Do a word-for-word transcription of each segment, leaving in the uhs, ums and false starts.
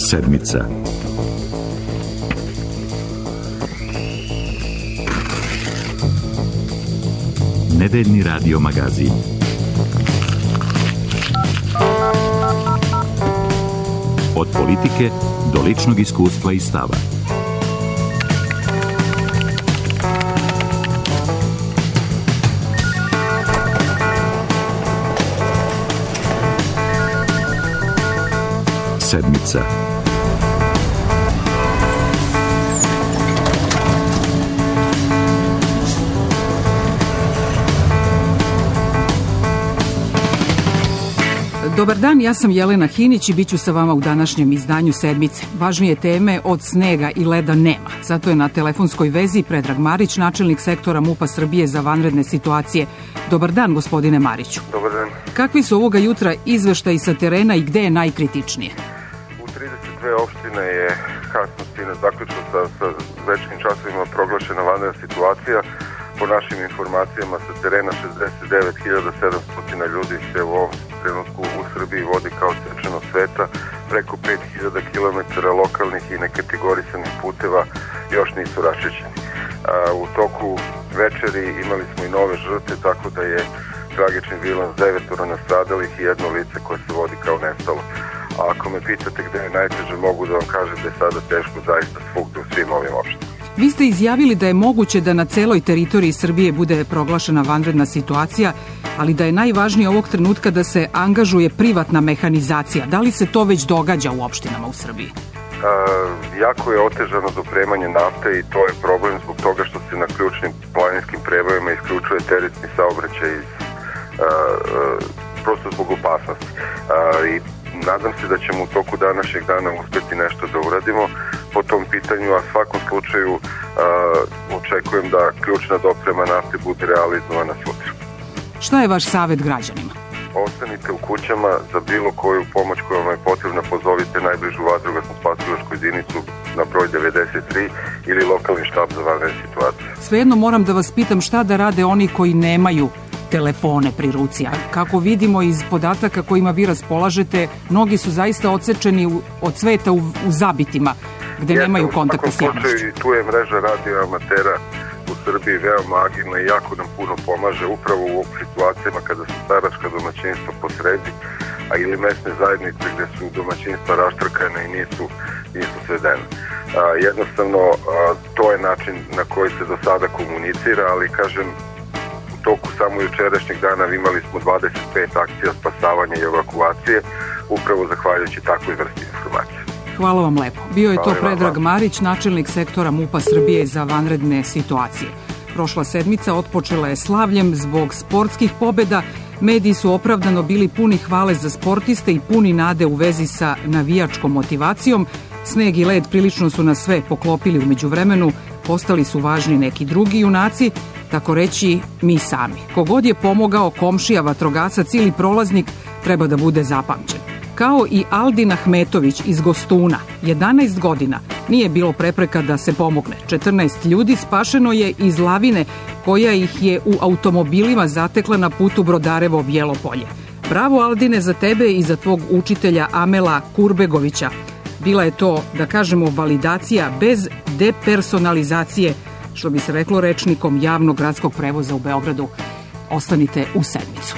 Sedmica. Nedeljni radio magazin. Od politike do ličnog iskustva i stava. Sedmica. Dobar dan, ja sam Jelena Hinić i bit ću sa vama u današnjem izdanju Sedmice. Važnije teme od snega i leda nema. Zato je na telefonskoj vezi Predrag Marić, načelnik sektora MUP-a Srbije za vanredne situacije. Dobar dan, gospodine Mariću. Dobar dan. Kakvi su ovoga jutra izveštaji sa terena i gde je najkritičnije? U trideset dve opštine je kasno sinoć zaključno sa, sa večnim časovima proglašena vanredna situacija. Po našim informacijama sa terena šezdeset devet hiljada sedamsto ljudi se u ovom trenutku u Srbiji vodi kao sečeno sveta. Preko pet hiljada kilometara lokalnih i nekategorisanih puteva još nisu raščišćeni. U toku večeri imali smo i nove žrtve, tako da je tragični bilans devetoro nastradalih i jedno lice koje se vodi kao nestalo. A ako me pitate gde je najteže, mogu da vam kažem da je sada teško zaista svugde u svim ovim opštinama. Vi ste izjavili da je moguće da na celoj teritoriji Srbije bude proglašena vanredna situacija, ali da je najvažnije ovog trenutka da se angažuje privatna mehanizacija. Da li se to već događa u opštinama u Srbiji? E, jako je otežano dopremanje nafte i to je problem zbog toga što se na ključnim planinskim prebojima isključuje teretni saobraćaj iz, e, e, prosto zbog opasnosti. E, I nadam se da ćemo u toku današnjeg dana uspeti nešto da uradimo po tom pitanju, a u svakom slučaju uh, očekujem da ključna doprema nafte bude realizovana sutra. Šta je vaš savjet građanima? Ostanite u kućama, za bilo koju pomoć koja vam je potrebna pozovite najbližu vatrogasnu spasilačku jedinicu na broj devedeset tri ili lokalni štab za vanredne situacije. Svejedno moram da vas pitam šta da rade oni koji nemaju telefone pri ruci. A kako vidimo iz podataka kojima vi raspolažete, mnogi su zaista odsečeni u, od sveta u, u zabitima, gde Jeste, nemaju kontakta s javnošću. Tu je mreža radio amatera u Srbiji veoma agilna i jako nam puno pomaže upravo u situacijama kada su staračka domaćinstva posredi, a ili mesne zajednice gde su domaćinstva raštrkane i nisu, nisu svedene. A, jednostavno, a, to je način na koji se do sada komunicira, ali kažem, u toku samo jučerašnjeg dana imali smo dvadeset pet akcija spasavanja i evakuacije, upravo zahvaljujući takvoj vrsti informacije. Hvala vam lepo. Bio je to Predrag Marić, načelnik sektora MUP-a Srbije za vanredne situacije. Prošla sedmica otpočela je slavljem zbog sportskih pobeda. Mediji su opravdano bili puni hvale za sportiste i puni nade u vezi sa navijačkom motivacijom. Sneg i led prilično su nas sve poklopili u međuvremenu. Postali su važni neki drugi junaci, tako reći mi sami. Kogod je pomogao, komšija, vatrogasac ili prolaznik, treba da bude zapamćen. Kao i Aldin Ahmetović iz Gostuna, jedanaest godina, nije bilo prepreka da se pomogne. četrnaest ljudi spašeno je iz lavine koja ih je u automobilima zatekla na putu Brodarevo Bijelo Polje. Bravo Aldine za tebe i za tvog učitelja Amela Kurbegovića. Bila je to, da kažemo, validacija bez depersonalizacije, što bi se reklo rečnikom javnog gradskog prevoza u Beogradu. Ostanite u Sedmicu.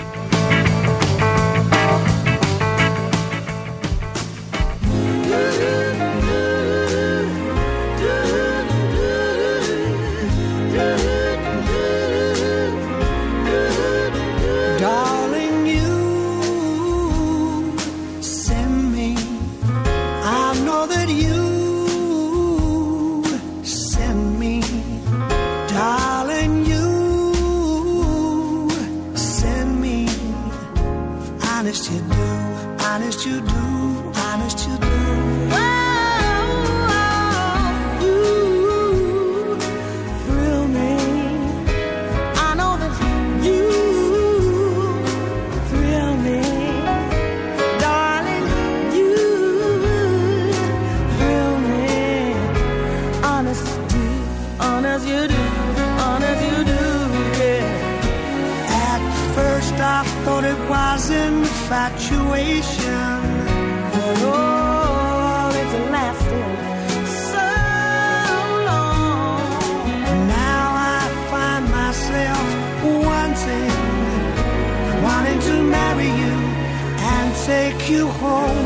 Infatuation, but oh, it's a lasted so long. Now I find myself wanting, wanting to marry you and take you home.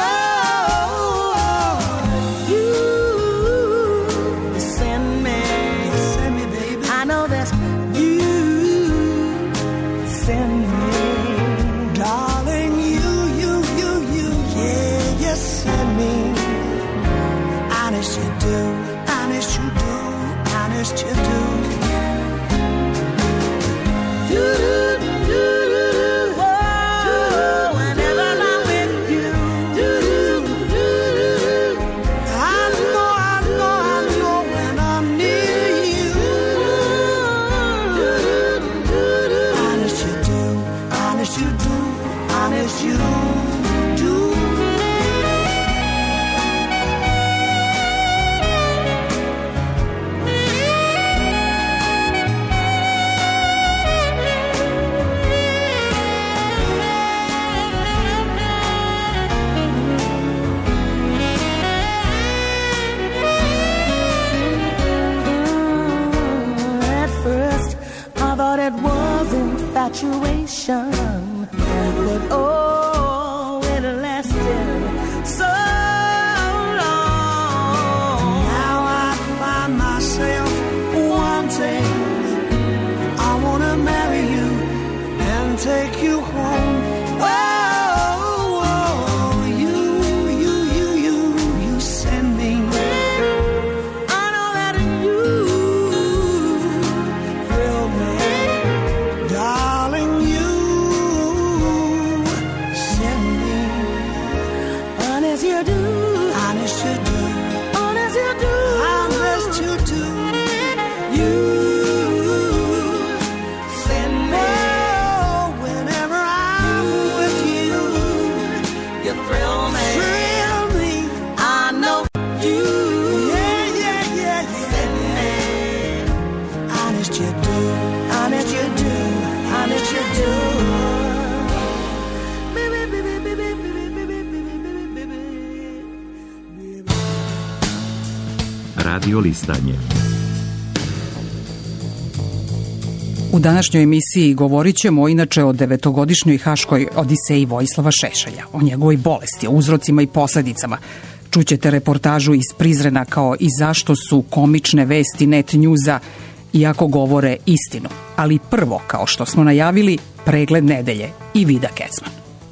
Infatuation, but oh, it lasted so long. Now I find myself wanting, I wanna marry you and take you home. Oh, oh, you, you, you, you, you send me. I know that you thrill me. Darling, you send me, honest you do, honest you do, honest you do, honest you do, you send me. Oh, whenever I'm with you, you thrill me, thrill me. I know you, yeah, yeah, yeah, yeah. Send me, honest you do, honest you do. Radio Listanje. U današnjoj emisiji govorit ćemo inače o devetogodišnjoj haškoj odiseji Vojislava Šešelja, o njegovoj bolesti, o uzrocima i posledicama. Čućete reportažu iz Prizrena kao i zašto su komične vesti Net Newsa iako govore istinu. Ali prvo, kao što smo najavili, pregled nedelje i Vida Kecman.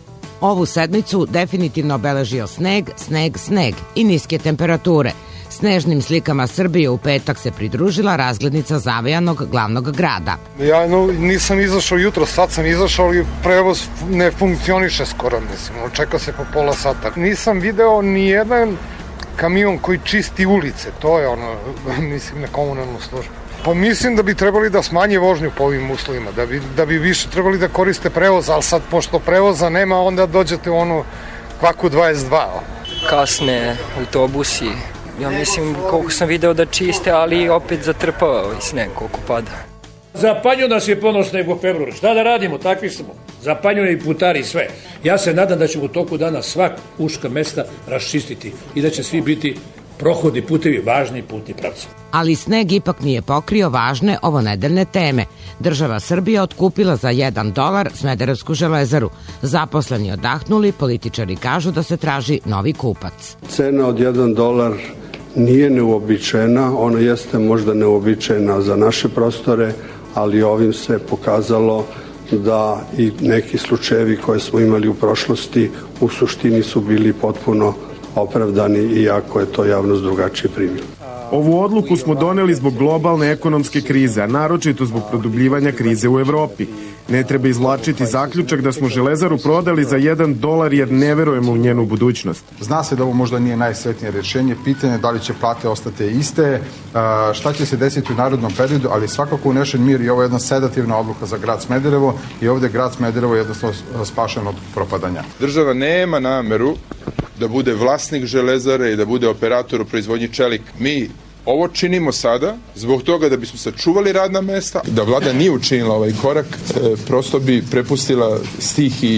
Ovu sedmicu definitivno obeležio sneg, sneg, sneg i niske temperature. Snežnim slikama Srbije u petak se pridružila razglednica zavejanog glavnog grada. Ja no, nisam izašao jutro, sad sam izašao i prevoz ne funkcioniše skoro, mislim, čeka se po pola sata. Nisam video ni jedan kamion koji čisti ulice, to je ono, mislim, na komunalnu službu. Pa mislim da bi trebali da smanje vožnju po ovim uslovima, da bi, da bi više trebali da koriste prevoz, ali sad pošto prevoza nema, onda dođete u onu kvaku dvadeset dva. Kasne autobusi, ja mislim koliko sam video da čiste, ali opet zatrpava ovaj sneg koliko pada. Zapanju nas je ponos nego u februaru. Šta da radimo, takvi smo. Zapanjuje i putari sve. Ja se nadam da će u toku dana svak uška mesta raščistiti i da će svi biti prohodi, putevi, važni putni pravci. Ali sneg ipak nije pokrio važne ovonedeljne teme. Država Srbija otkupila za jedan dolar Smederevsku železaru. Zaposleni odahnuli, političari kažu da se traži novi kupac. Cena od jedan dolar nije neuobičajena, ona jeste možda neuobičajena za naše prostore, ali ovim se pokazalo da i neki slučajevi koje smo imali u prošlosti u suštini su bili potpuno opravdani, iako je to javnost drugačije primila. Ovu odluku smo doneli zbog globalne ekonomske krize, a naročito zbog produbljivanja krize u Evropi. Ne treba izvlačiti zaključak da smo železaru prodali za jedan dolar jer ne verujemo u njenu budućnost. Zna se da ovo možda nije najsretnije rješenje, pitanje da li će plate ostati iste, šta će se desiti u narodnom periodu, ali svakako unešen mir i ovo je jedna sedativna odluka za grad Smederevo i ovde grad Smederevo je jednostavno spašen od propadanja. Država nema nameru da bude vlasnik železare i da bude operator u proizvodnji čelika. Mi ovo činimo sada zbog toga da bismo sačuvali radna mesta. Da vlada nije učinila ovaj korak, e, prosto bi prepustila stih i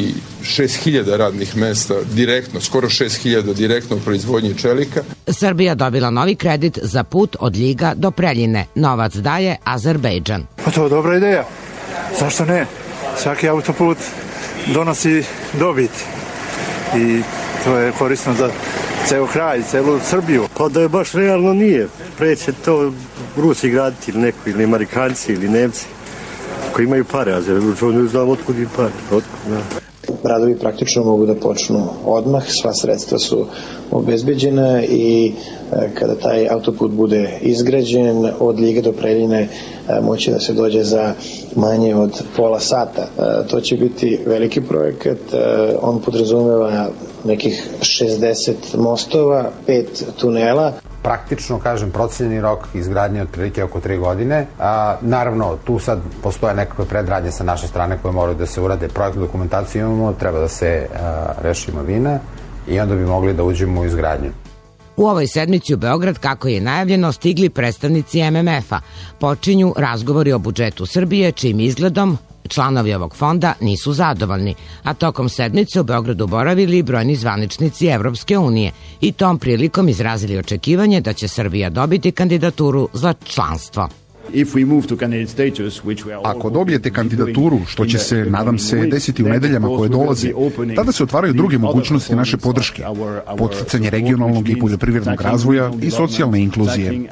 šest hiljada radnih mesta direktno, skoro šest hiljada direktno u proizvodnji čelika. Srbija dobila novi kredit za put od Ljiga do Preljine. Novac daje Azerbejdžan. Pa to je dobra ideja. Zašto ne? Svaki autoput donosi dobit i to je korisno za ceo kraj, celu Srbiju. Pa da je baš realno nije. Pre će to Rusi graditi ili neko, ili Amerikanci ili Nemci koji imaju pare, a ne znam otkud im pare. Otkud, da. Radovi praktično mogu da počnu odmah, sva sredstva su obezbeđena i kada taj autoput bude izgrađen od Ljiga do Preljine moći da se dođe za manje od pola sata. To će biti veliki projekat, on podrazumeva nekih šezdeset mostova, pet tunela. Praktično, kažem, procenjeni rok izgradnje otprilike oko tri godine. A, naravno, tu sad postoje nekakve predradnje sa naše strane koje moraju da se urade. Projektnu dokumentaciju imamo, treba da se a, reši imovina i onda bi mogli da uđemo u izgradnju. U ovoj sedmici u Beograd, kako je najavljeno, stigli predstavnici em em ef-a. Počinju razgovori o budžetu Srbije, čijim izgledom članovi ovog fonda nisu zadovoljni, a tokom sedmice u Beogradu boravili brojni zvaničnici Evropske unije i tom prilikom izrazili očekivanje da će Srbija dobiti kandidaturu za članstvo. Ako dobijete kandidaturu, što će se, nadam se, desiti u nedeljama koje dolaze, tada se otvaraju druge mogućnosti naše podrške, podsticanje regionalnog i poljoprivrednog razvoja i socijalne inkluzije.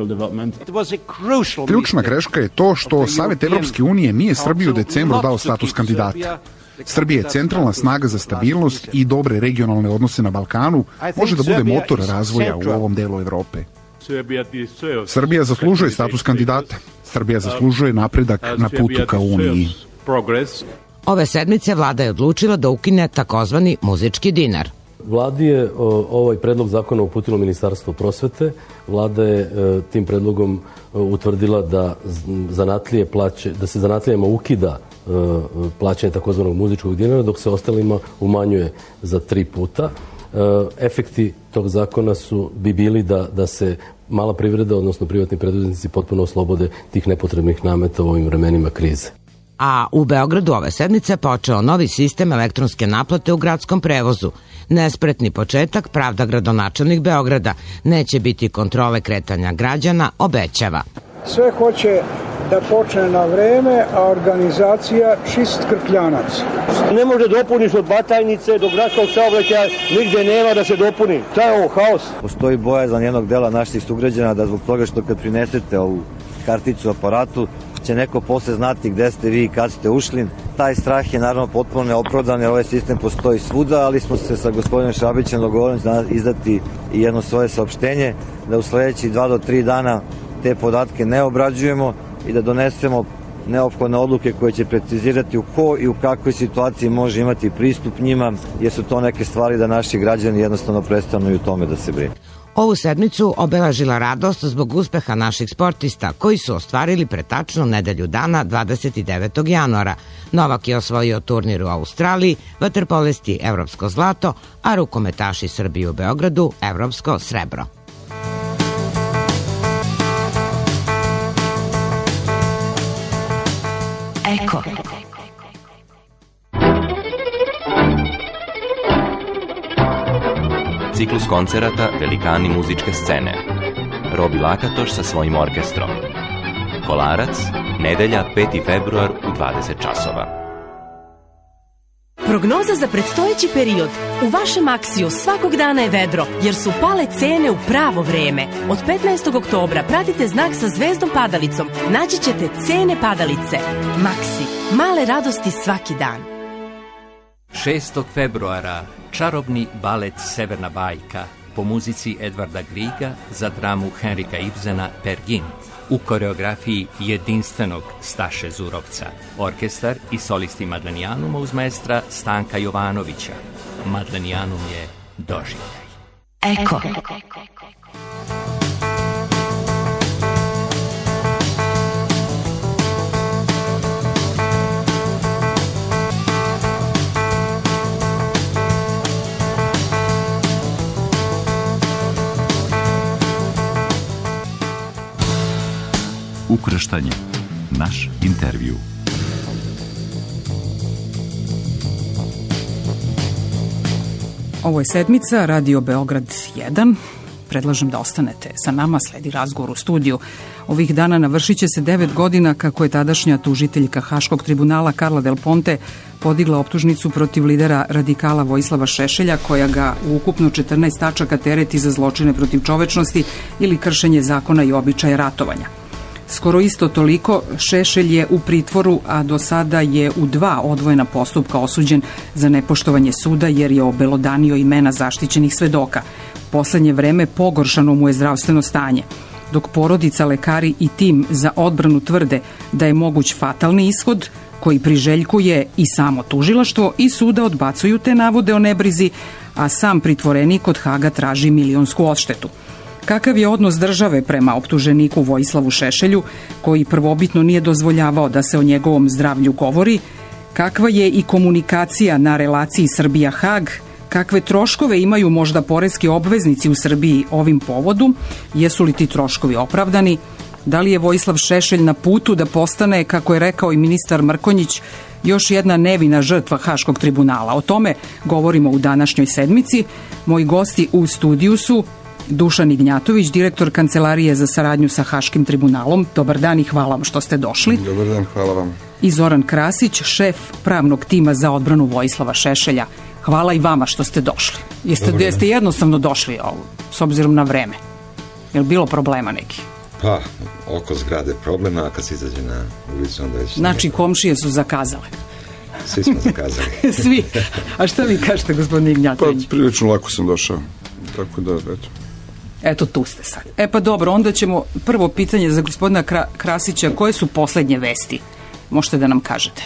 Ključna greška je to što Savet Evropske unije nije Srbiji u decembru dao status kandidata. Srbija je centralna snaga za stabilnost i dobre regionalne odnose na Balkanu, može da bude motor razvoja u ovom delu Evrope. Srbija zaslužuje status kandidata. Srbija zaslužuje napredak na putu ka Uniji. Ove sedmice vlada je odlučila da ukine takozvani muzički dinar. Vladi je ovaj predlog zakona uputilo Ministarstvo prosvete. Vlada je tim predlogom utvrdila da zanatlije plaće, da se zanatlijama ukida plaćanje takozvanog muzičkog dinara, dok se ostalima umanjuje za tri puta. Efekti tog zakona su bi bili da, da se mala privreda, odnosno privatni preduzetnici potpuno oslobode tih nepotrebnih nameta u ovim vremenima krize. A u Beogradu ove sedmice počeo novi sistem elektronske naplate u gradskom prevozu. Nespretni početak pravda gradonačelnik Beograda. Neće biti kontrole kretanja građana, obećava. Sve hoće da počne na vreme, a organizacija čist krkljanac. Ne može dopuniš od Batajnice do gradskog saobraćaja, nigde nema da se dopuni. Šta je ovo, haos? Postoji bojazan jednog dela naših sugrađana da zbog toga što kad prinesete ovu karticu aparatu, će neko posle znati gde ste vi i kad ste ušli. Taj strah je naravno potpuno neopravdan, jer ovaj sistem postoji svuda, ali smo se sa gospodinom Šabićem dogovorili da izdati i jedno svoje saopštenje, da u sledećih dva do tri dana te podatke ne obrađujemo i da donesemo neophodne odluke koje će precizirati u ko i u kakvoj situaciji može imati pristup njima, jer su to neke stvari da naši građani jednostavno prestanu i u tome da se brinu. Ovu sedmicu obeležila radost zbog uspeha naših sportista koji su ostvarili pre tačno nedelju dana dvadeset devetog januara. Novak je osvojio turnir u Australiji, vaterpolisti evropsko zlato, a rukometaši Srbije u Beogradu evropsko srebro. Eko. Ciklus koncerata Velikani muzičke scene. Robi Lakatoš sa svojim orkestrom. Kolarac, nedelja peti februar u dvadeset časova. Prognoza za predstojeći period. U vašem Aksiju svakog dana je vedro, jer su pale cene u pravo vreme. Od petnaestog oktobra pratite znak sa zvezdom padalicom. Naći ćete cene padalice. Maksi. Male radosti svaki dan. šestog februara čarobni balet Severna bajka po muzici Edvarda Griga za dramu Henrika Ibsena Per Gynt u koreografiji jedinstvenog Staše Zurovca. Orkestar i solisti Madlenijanuma uz maestra Stanka Jovanovića. Madlenijanum je doživljaj. Eko. Ukrštanje. Naš intervju. Ovo je sedmica, Radio Beograd jedan. Predlažem da ostanete sa nama, sledi razgovor u studiju. Ovih dana navršit će se devet godina kako je tadašnja tužiteljka Haškog tribunala Karla Del Ponte podigla optužnicu protiv lidera radikala Vojislava Šešelja, koja ga u ukupno četrnaest tačaka tereti za zločine protiv čovečnosti ili kršenje zakona i običaja ratovanja. Skoro isto toliko Šešelj je u pritvoru, a do sada je u dva odvojena postupka osuđen za nepoštovanje suda jer je obelodanio imena zaštićenih svedoka. Poslednje vreme pogoršano mu je zdravstveno stanje, dok porodica, lekari i tim za odbranu tvrde da je moguć fatalni ishod koji priželjkuje i samo tužilaštvo, i suda odbacuju te navode o nebrizi, a sam pritvorenik od Haga traži milionsku odštetu. Kakav je odnos države prema optuženiku Vojislavu Šešelju, koji prvobitno nije dozvoljavao da se o njegovom zdravlju govori? Kakva je i komunikacija na relaciji Srbija-Hag? Kakve troškove imaju možda poreski obveznici u Srbiji ovim povodom? Jesu li ti troškovi opravdani? Da li je Vojislav Šešelj na putu da postane, kako je rekao i ministar Mrkonjić, još jedna nevina žrtva Haškog tribunala? O tome govorimo u današnjoj sedmici. Moji gosti u studiju su Dušan Ignjatović, direktor Kancelarije za saradnju sa Haškim tribunalom. Dobar dan i hvala vam što ste došli. Dobar dan, hvala vam. I Zoran Krasić, šef pravnog tima za odbranu Vojislava Šešelja. Hvala i vama što ste došli. Jeste, jeste jednostavno došli ovo, s obzirom na vreme? Je li bilo problema neki? Pa, oko zgrade problema, a kad se izađe na ulicu onda već... Znači, komšije su zakazale. Svi smo zakazali. Svi. A šta vi kažete, gospodine Ignjatović? Pa, prilično lako sam došao. Tako da, eto. Eto, tu ste sad. E pa dobro, onda ćemo prvo pitanje za gospodina Krasića. Koje su poslednje vesti? Možete da nam kažete.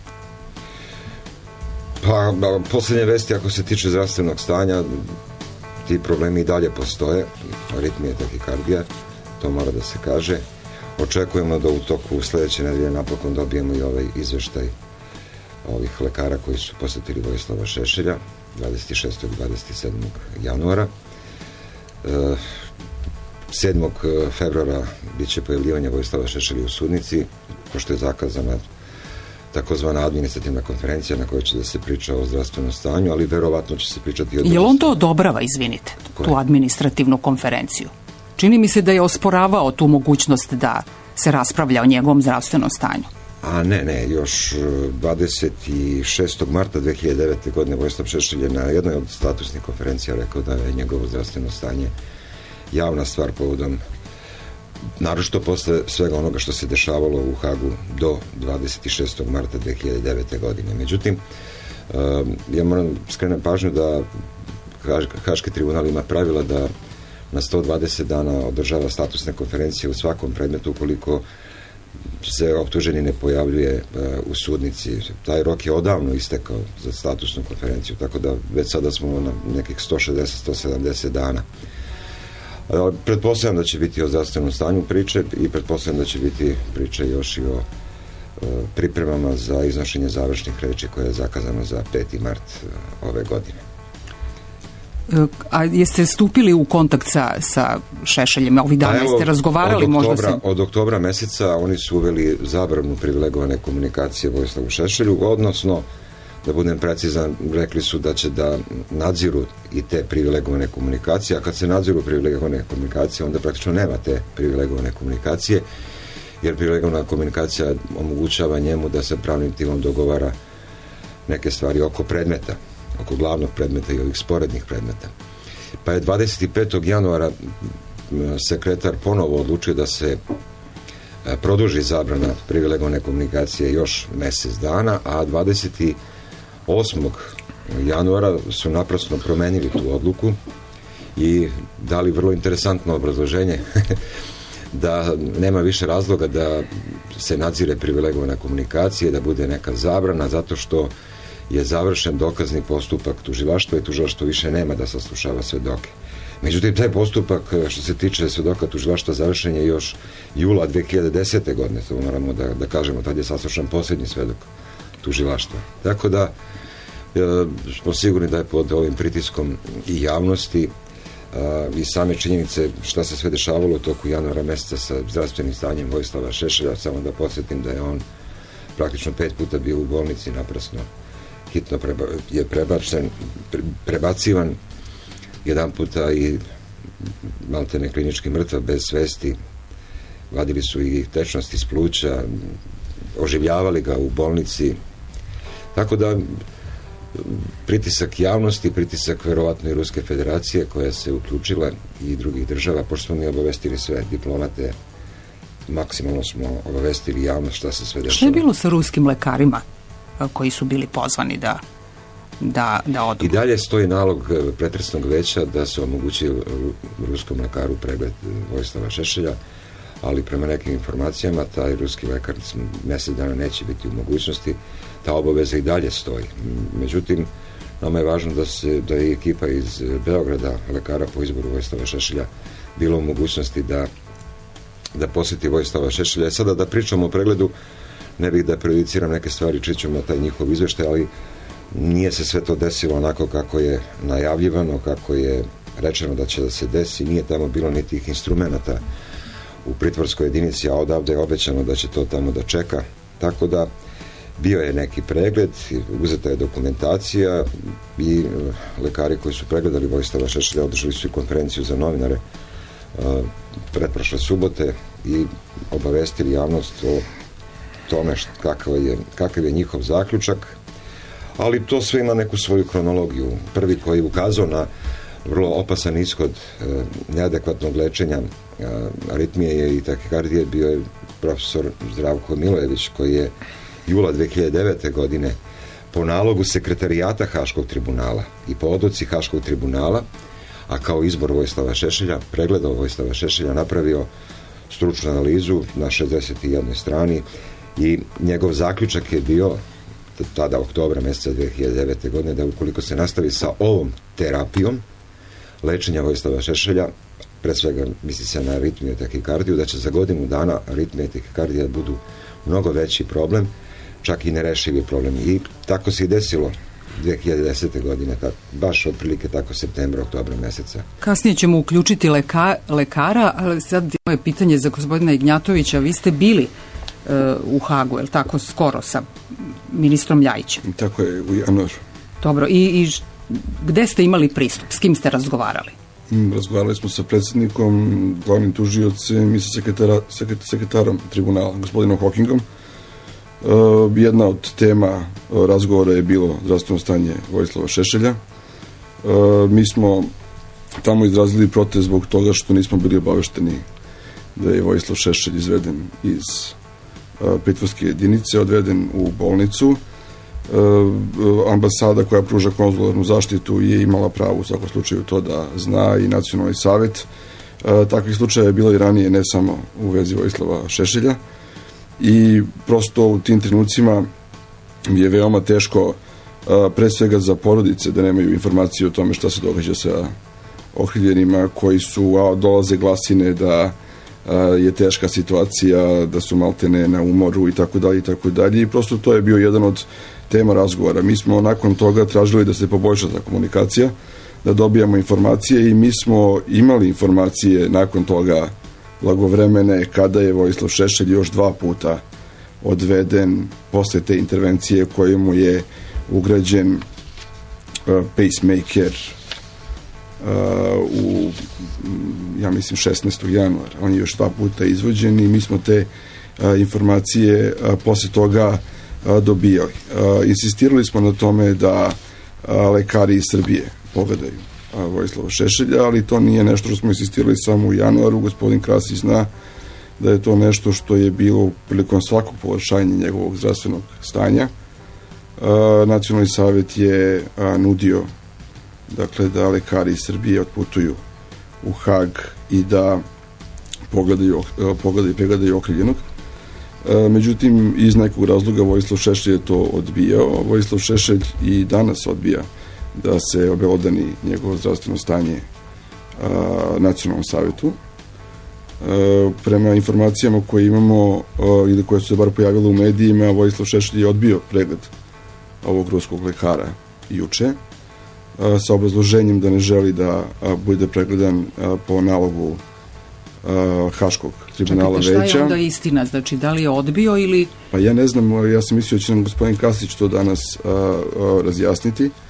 Pa, poslednje vesti, ako se tiče zdravstvenog stanja, ti problemi i dalje postoje. Aritmija, tahikardija, to mora da se kaže. Očekujemo da u toku sledeće nedelje napokon dobijemo i ovaj izveštaj ovih lekara koji su posetili Vojislava Šešelja dvadeset šestog i dvadeset sedmog januara. sedmog februara biće pojavljivanje Vojislava Šešelja u sudnici, pošto je zakazana takozvana administrativna konferencija na kojoj će da se priča o zdravstvenom stanju, ali verovatno će se pričati o... Je li on to odobrava, izvinite, tu administrativnu konferenciju? Čini mi se da je osporavao tu mogućnost da se raspravlja o njegovom zdravstvenom stanju. A ne, ne, još dvadeset šestog marta dve hiljade devete. godine Vojislav Šešelj je na jednoj od statusnih konferencija rekao da je njegovo zdravstveno stanje javna stvar povodom, naročito posle svega onoga što se dešavalo u Hagu do dvadeset šestog marta dve hiljade devete. godine. Međutim, ja moram skrenem pažnju da Haški tribunal ima pravila da na sto dvadeset dana održava statusne konferencije u svakom predmetu ukoliko se optuženi ne pojavljuje u sudnici. Taj rok je odavno istekao za statusnu konferenciju, tako da već sada smo na nekih sto šezdeset do sto sedamdeset dana. Pretpostavljam da će biti o zdravstvenom stanju priče i pretpostavljam da će biti priče još i o pripremama za iznošenje završnih reči koje je zakazano za peti mart ove godine. A jeste stupili u kontakt sa, sa Šešeljem? Ovih dana pa jeste razgovarali? Od oktobra, možda se... od oktobra meseca oni su uveli zabranu privilegovane komunikacije Vojislavu Šešelju, odnosno, da budem precizan, rekli su da će da nadziru i te privilegovane komunikacije, a kad se nadziru privilegovane komunikacije, onda praktično nema te privilegovane komunikacije, jer privilegovana komunikacija omogućava njemu da se pravnim timom dogovara neke stvari oko predmeta, oko glavnog predmeta i ovih sporednih predmeta. Pa je dvadeset petog januara sekretar ponovo odlučio da se produži zabrana privilegovane komunikacije još mesec dana, a dvadeset osmog januara su naprasno promenili tu odluku i dali vrlo interesantno obrazloženje da nema više razloga da se nadzire privilegovana komunikacija, da bude neka zabrana, zato što je završen dokazni postupak tužilaštva i tužilaštvo više nema da saslušava svedoke. Međutim, taj postupak što se tiče svedoka tužilaštva završen je još jula dve hiljade desete. godine, to moramo da, da kažemo, tad je saslušan posljednji svedok tužilaštva. Tako da e, smo sigurni da je pod ovim pritiskom i javnosti a, i same činjenice šta se sve dešavalo u toku januara meseca sa zdravstvenim stanjem Vojislava Šešelja, samo da podsjetim da je on praktično pet puta bio u bolnici, naprasno hitno preba, je prebačen, prebacivan jedan puta i maltene klinički mrtva bez svesti, vadili su i tečnost iz pluća, oživljavali ga u bolnici, tako da pritisak javnosti, pritisak verovatno i Ruske federacije koja se uključila i drugih država, pošto smo mi obavestili sve diplomate, maksimalno smo obavestili javnost šta se sve dešava. Što je bilo sa ruskim lekarima koji su bili pozvani da da, da odu? I dalje stoji nalog pretresnog veća da se omogući ruskom lekaru pregled Vojislava Šešelja, ali prema nekim informacijama taj ruski lekar mjesec dana neće biti u mogućnosti, ta obaveza i dalje stoji. Međutim, nama je važno da se da je ekipa iz Beograda, lekara po izboru Vojislava Šešelja, bilo u mogućnosti da da posjeti Vojislava Šešelja. Sada da pričamo o pregledu, ne bih da prejudiciram neke stvari, čićemo taj njihov izveštaj, ali nije se sve to desilo onako kako je najavljivano, kako je rečeno da će da se desi, nije tamo bilo ni tih instrumenta u pritvorskoj jedinici, a odavde je obećano da će to tamo da čeka, tako da bio je neki pregled, uzeta je dokumentacija i lekari koji su pregledali Vojislava Šešelja održali su i konferenciju za novinare pretprošle subote i obavestili javnost o tome kakav je, kakav je njihov zaključak, ali to sve ima neku svoju kronologiju. Prvi koji je ukazao na vrlo opasan ishod e, neadekvatnog lečenja e, aritmije i tahikardije bio je profesor Zdravko Milojević, koji je jula dve hiljade devete. godine po nalogu sekretarijata Haškog tribunala i po odluci Haškog tribunala, a kao izbor Vojislava Šešelja, pregledao Vojislava Šešelja, napravio stručnu analizu na šezdeset jednoj strani i njegov zaključak je bio tada oktobra mjeseca dve hiljade devete. godine da ukoliko se nastavi sa ovom terapijom lečenja Vojislava Šešelja, pre svega misli se na aritmiju i tahikardiju, da će za godinu dana aritmija i tahikardija budu mnogo veći problem, čak i nerešivi problem. I tako se i desilo dve hiljade desete. godine, tako, baš otprilike tako septembra, oktobra mjeseca. Kasnije ćemo uključiti leka, lekara, ali sad moje pitanje za gospodina Ignjatovića. Vi ste bili uh, u Hagu, je li tako, skoro sa ministrom Ljajićem? Tako je, u januaru. Dobro, i, i gde ste imali pristup? S kim ste razgovarali? Razgovarali smo sa predsjednikom, glavnim tužiocem i sa sekretara, sekretar, sekretarom tribunala, gospodinom Hawkingom. Uh, jedna od tema uh, razgovora je bilo zdravstveno stanje Vojislava Šešelja. Uh, mi smo tamo izrazili protest zbog toga što nismo bili obavešteni da je Vojislav Šešelj izveden iz uh, pritvorske jedinice, odveden u bolnicu. Uh, ambasada koja pruža konzularnu zaštitu je imala pravo u svakom slučaju to da zna, i nacionalni savjet. Uh, takvih slučaja je bilo i ranije, ne samo u vezi Vojislava Šešelja. I prosto u tim trenucima je veoma teško, pre svega za porodice, da nemaju informacije o tome šta se događa sa okrivljenima koji su, a dolaze glasine da je teška situacija, da su maltene na umoru i tako dalje i tako dalje, i prosto to je bio jedan od tema razgovora. Mi smo nakon toga tražili da se poboljša ta komunikacija, da dobijamo informacije, i mi smo imali informacije nakon toga blagovremene kada je Vojislav Šešelj još dva puta odveden posle te intervencije kojemu je ugrađen uh, pacemaker uh, u, ja mislim, šesnaestog januara. On je još dva puta izvođen i mi smo te uh, informacije uh, posle toga uh, dobijali. Uh, insistirali smo na tome da uh, lekari iz Srbije pogledaju Vojislava Šešelja, ali to nije nešto što smo insistirali samo u januaru. Gospodin Krasić zna da je to nešto što je bilo prilikom svakog pogoršanja njegovog zdravstvenog stanja. Nacionalni savjet je nudio, dakle, da lekari iz Srbije otputuju u Hag i da pogledaju, pogledaju, pregledaju okrivljenog. Međutim, iz nekog razloga Vojislav Šešelj je to odbijao. Vojislav Šešelj i danas odbija da se obelodani njegovo zdravstveno stanje a, nacionalnom savjetu. A, prema informacijama koje imamo a, ili koje su se bar pojavile u medijima, Vojislav Šešelj je odbio pregled ovog ruskog lekara juče, a, sa obrazloženjem da ne želi da a, bude pregledan a, po nalogu a, Haškog tribunala veća. Čekajte, šta je onda istina? Znači, da li je odbio ili... Pa ja ne znam, ja sam mislio da će nam gospodin Krasić to danas a, a, razjasniti.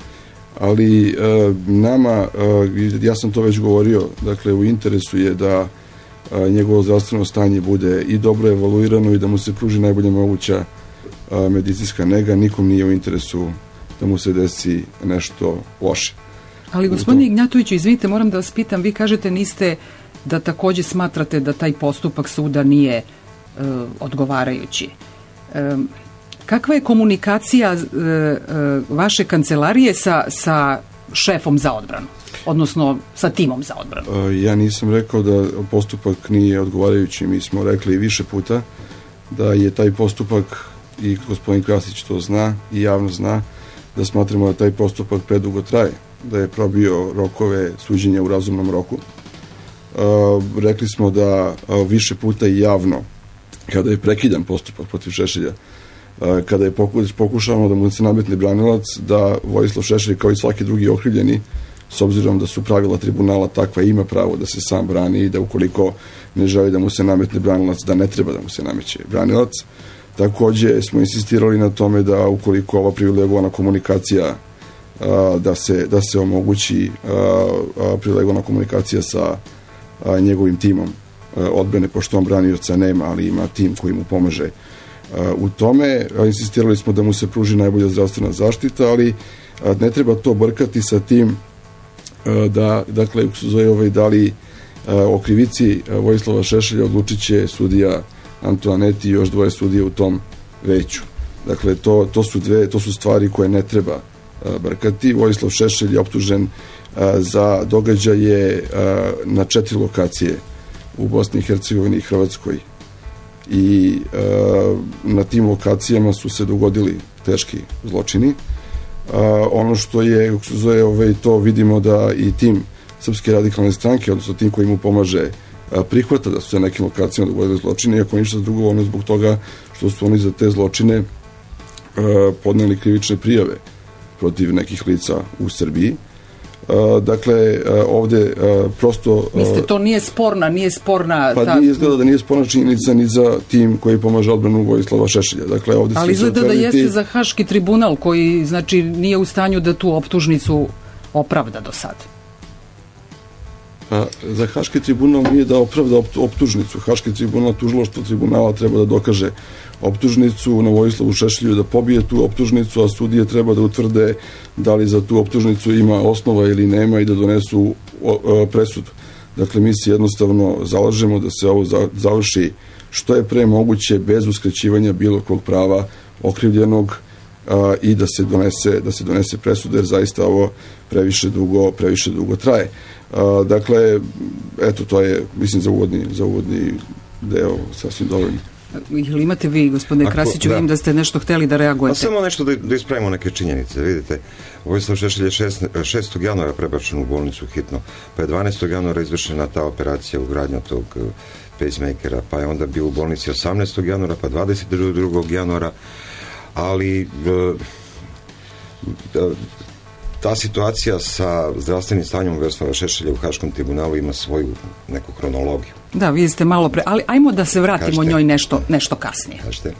ali e, nama, e, ja sam to već govorio, dakle u interesu je da e, njegovo zdravstveno stanje bude i dobro evaluirano i da mu se pruži najbolja moguća e, medicinska nega, nikom nije u interesu da mu se desi nešto loše. Ali gospodine Ignjatoviću, izvinite, moram da vas pitam, vi kažete niste da takođe smatrate da taj postupak suda nije e, odgovarajući. E, kakva je komunikacija e, e, vaše kancelarije sa, sa šefom za odbranu, odnosno sa timom za odbranu? E, ja nisam rekao da postupak nije odgovarajući. Mi smo rekli više puta da je taj postupak, i gospodin Krasić to zna i javno zna, da smatramo da taj postupak predugo traje, da je probio rokove suđenja u razumnom roku. Uh, rekli smo da uh, više puta i javno, kada je prekidan postupak protiv Šešelja, uh, kada je pokušavamo da mu se nametne branilac, da Vojislav Šešelj kao i svaki drugi okrivljeni, s obzirom da su pravila tribunala takva, ima pravo da se sam brani i da ukoliko ne želi da mu se nametne branilac, da ne treba da mu se nameće branilac. Takođe smo insistirali na tome da ukoliko ova privilegovana komunikacija da se, da se omogući privilegovana komunikacija sa njegovim timom odbrane, pošto on branioca nema, ali ima tim koji mu pomaže u tome. Insistirali smo da mu se pruži najbolja zdravstvena zaštita, ali ne treba to brkati sa tim da, dakle, zove ovaj, da li o krivici Vojislava Šešelja odlučit će sudija Antoaneti i još dvoje sudije u tom veću. Dakle, to, to, su dve, to su stvari koje ne treba brkati. Vojislav Šešelj je optužen za događaje na četiri lokacije u Bosni i Hercegovini i Hrvatskoj. I na tim lokacijama su se dogodili teški zločini. Ono što je, kako se zove, ovaj, to vidimo da i tim Srpske radikalne stranke, odnosno tim koji mu pomaže, prihvata da su se na nekim lokacijama dogodili zločine, iako ništa drugo, ono zbog toga što su oni za te zločine podneli krivične prijave protiv nekih lica u Srbiji. Dakle, ovde prosto... Mislite, to nije sporna, nije sporna... Pa ta... nije izgleda da nije sporna činjenica ni za tim koji pomaže odbranu Vojislava Šešelja. Dakle, ovde ali izgleda da jeste za Haški tribunal koji, znači, nije u stanju da tu optužnicu opravda do sad. A, za Haški tribunal nije da opravda optužnicu. Haški tribunal, tužilaštvo tribunala treba da dokaže optužnicu na Vojislavu Šešelju, da pobije tu optužnicu, a sudije treba da utvrde da li za tu optužnicu ima osnova ili nema i da donesu presudu. Dakle, mi se jednostavno zalažemo da se ovo završi što je pre moguće bez uskraćivanja bilo kog prava okrivljenog a, i da se donese da se donese presuda, jer zaista ovo previše dugo, previše dugo traje. A, dakle, eto, to je, mislim, za uvodni, za uvodni deo sasvim dovoljno. Ili imate vi, gospodine Krasiću, vidim da ste nešto hteli da reagujete. Pa samo nešto da, da ispravimo neke činjenice. Vidite, Vojislav Šešelj je šestog januara prebačen u bolnicu hitno, pa je dvanaestog januara izvršena ta operacija ugradnja tog pacemakera, pa je onda bio u bolnici osamnaestog januara, pa dvadeset drugog januara, ali ta situacija sa zdravstvenim stanjem Vojislava Šešelja u Haškom tribunalu ima svoju neku hronologiju. Da, vi ste malo pre... Ali ajmo da se vratimo Kažete. njoj nešto, nešto kasnije. Kažete.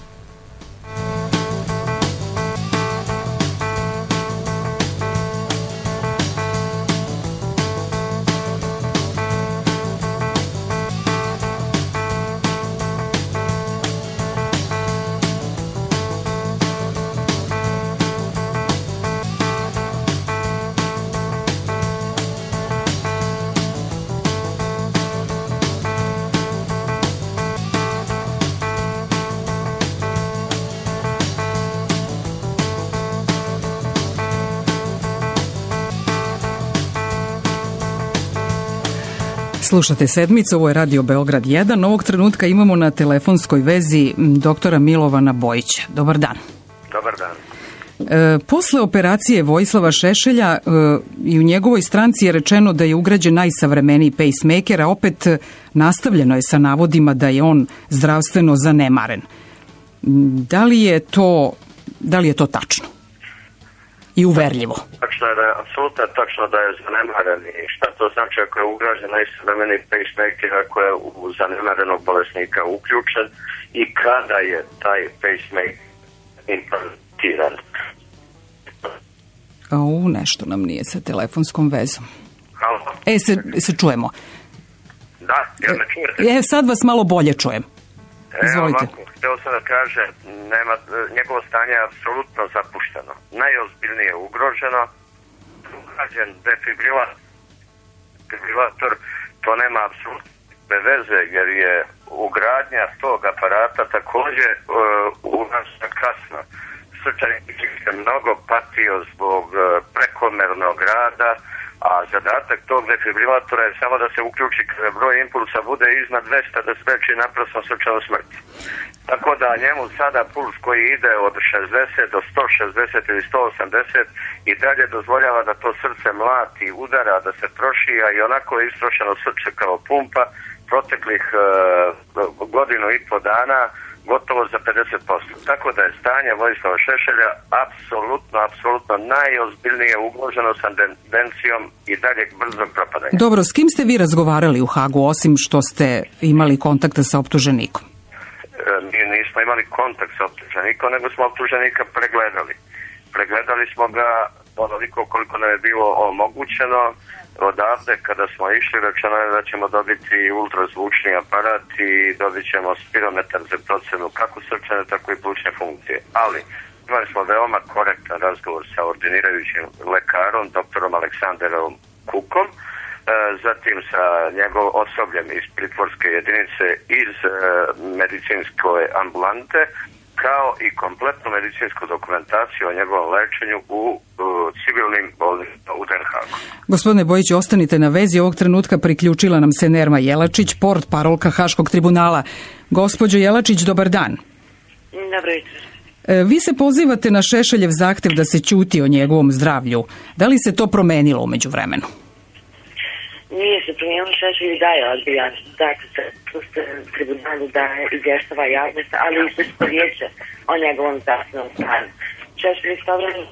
Slušate Sedmicu, ovo je Radio Beograd jedan. Ovog trenutka imamo na telefonskoj vezi doktora Milovana Bojića. Dobar dan. Dobar dan. E, posle operacije Vojislava Šešelja e, i u njegovoj stranci je rečeno da je ugrađen najsavremeniji pacemaker, a opet nastavljeno je sa navodima da je on zdravstveno zanemaren. Da li je to, da li je to tačno? I uverljivo. Tačno je da je, apsolutno je tačno da je zanemaren i šta to znači ako je ugrađen najsavremeniji pacemaker, ako je u zanemarenog bolesnika uključen i kada je taj pacemaker implantiran. U, nešto nam nije sa telefonskom vezom. Halo? E, se, se čujemo. Da, jel me čujete? E, sad vas malo bolje čujem. Izvolite. Evo ovako, htio sam da kažem, nema, njegovo stanje je apsolutno zapušteno. Najozbiljnije ugroženo, ugrađen defibrilator, defibrilator, to nema apsolutno veze, jer je ugradnja tog aparata također uh, ugrađena kasno. Srčani je mnogo patio zbog uh, prekomernog rada, a zadatak tog defibrilatora je samo da se uključi kada broj impulsa bude iznad dvesta da spreči naprasno srčanu smrt. Tako da njemu sada puls koji ide od šezdeset do sto šezdeset ili sto osamdeset i dalje dozvoljava da to srce mlati, udara, da se troši, a i onako je istrošeno srce kao pumpa proteklih uh, godinu i po dana gotovo za pedeset posto. Tako da je stanje Vojislava Šešelja apsolutno, apsolutno najozbiljnije ugroženo sa tendencijom i daljeg brzog propadanja. Dobro, s kim ste vi razgovarali u Hagu, osim što ste imali kontakta sa optuženikom? E, mi nismo imali kontakt sa optuženikom, nego smo optuženika pregledali. Pregledali smo ga onoliko koliko nam je bilo omogućeno. Odavde kada smo išli rečeno je da ćemo dobiti ultrazvučni aparat i dobit ćemo spirometar za procenu kako srčane tako i plućne funkcije. Ali imali smo veoma korektan razgovor sa ordinirajućim lekarom, doktorom Aleksandrom Kukom, e, zatim sa njegov osobljem iz pritvorske jedinice iz e, medicinske ambulante, kao i kompletnu medicinsku dokumentaciju o njegovom lečenju u, u civilnim bolnicama u Den Haagu. Gospodine Bojić, ostanite na vezi. Ovog trenutka priključila nam se Nerma Jelačić, port parolka Haškog tribunala. Gospođo Jelačić, dobar dan. Dobro jutro. Vi se pozivate na Šešeljev zahtev da se ćuti o njegovom zdravlju. Da li se to promenilo umeđu vremenu? Nije se promijenilo, Šešelj daje odbijan zaključak tribunalu da izvještava javnost, ali i sudsko vijeće o njegovom zdravstvenom stanju. Šešelj istovremeno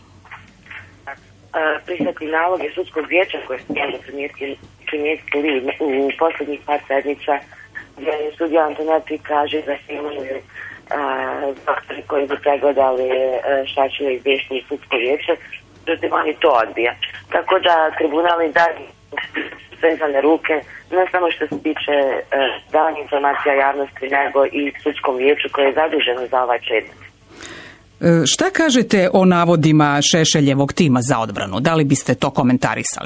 pristakli naloge sudskog vijeća koje su njega primijetili u posljednjih par sedmica, gdje je sudija Antoneti kaže da se imaju doktori koji bi pregledali Šešelja izvješteni sudsko vijeće, međutim oni to odbija. Tako da tribunal i dalje vezane ruke, ne samo što se tiče e, davanja informacija javnosti, nego i sudskom vijeću koje je zaduženo za ovaj predmet. E, šta kažete o navodima Šešeljevog tima za odbranu? Da li biste to komentarisali?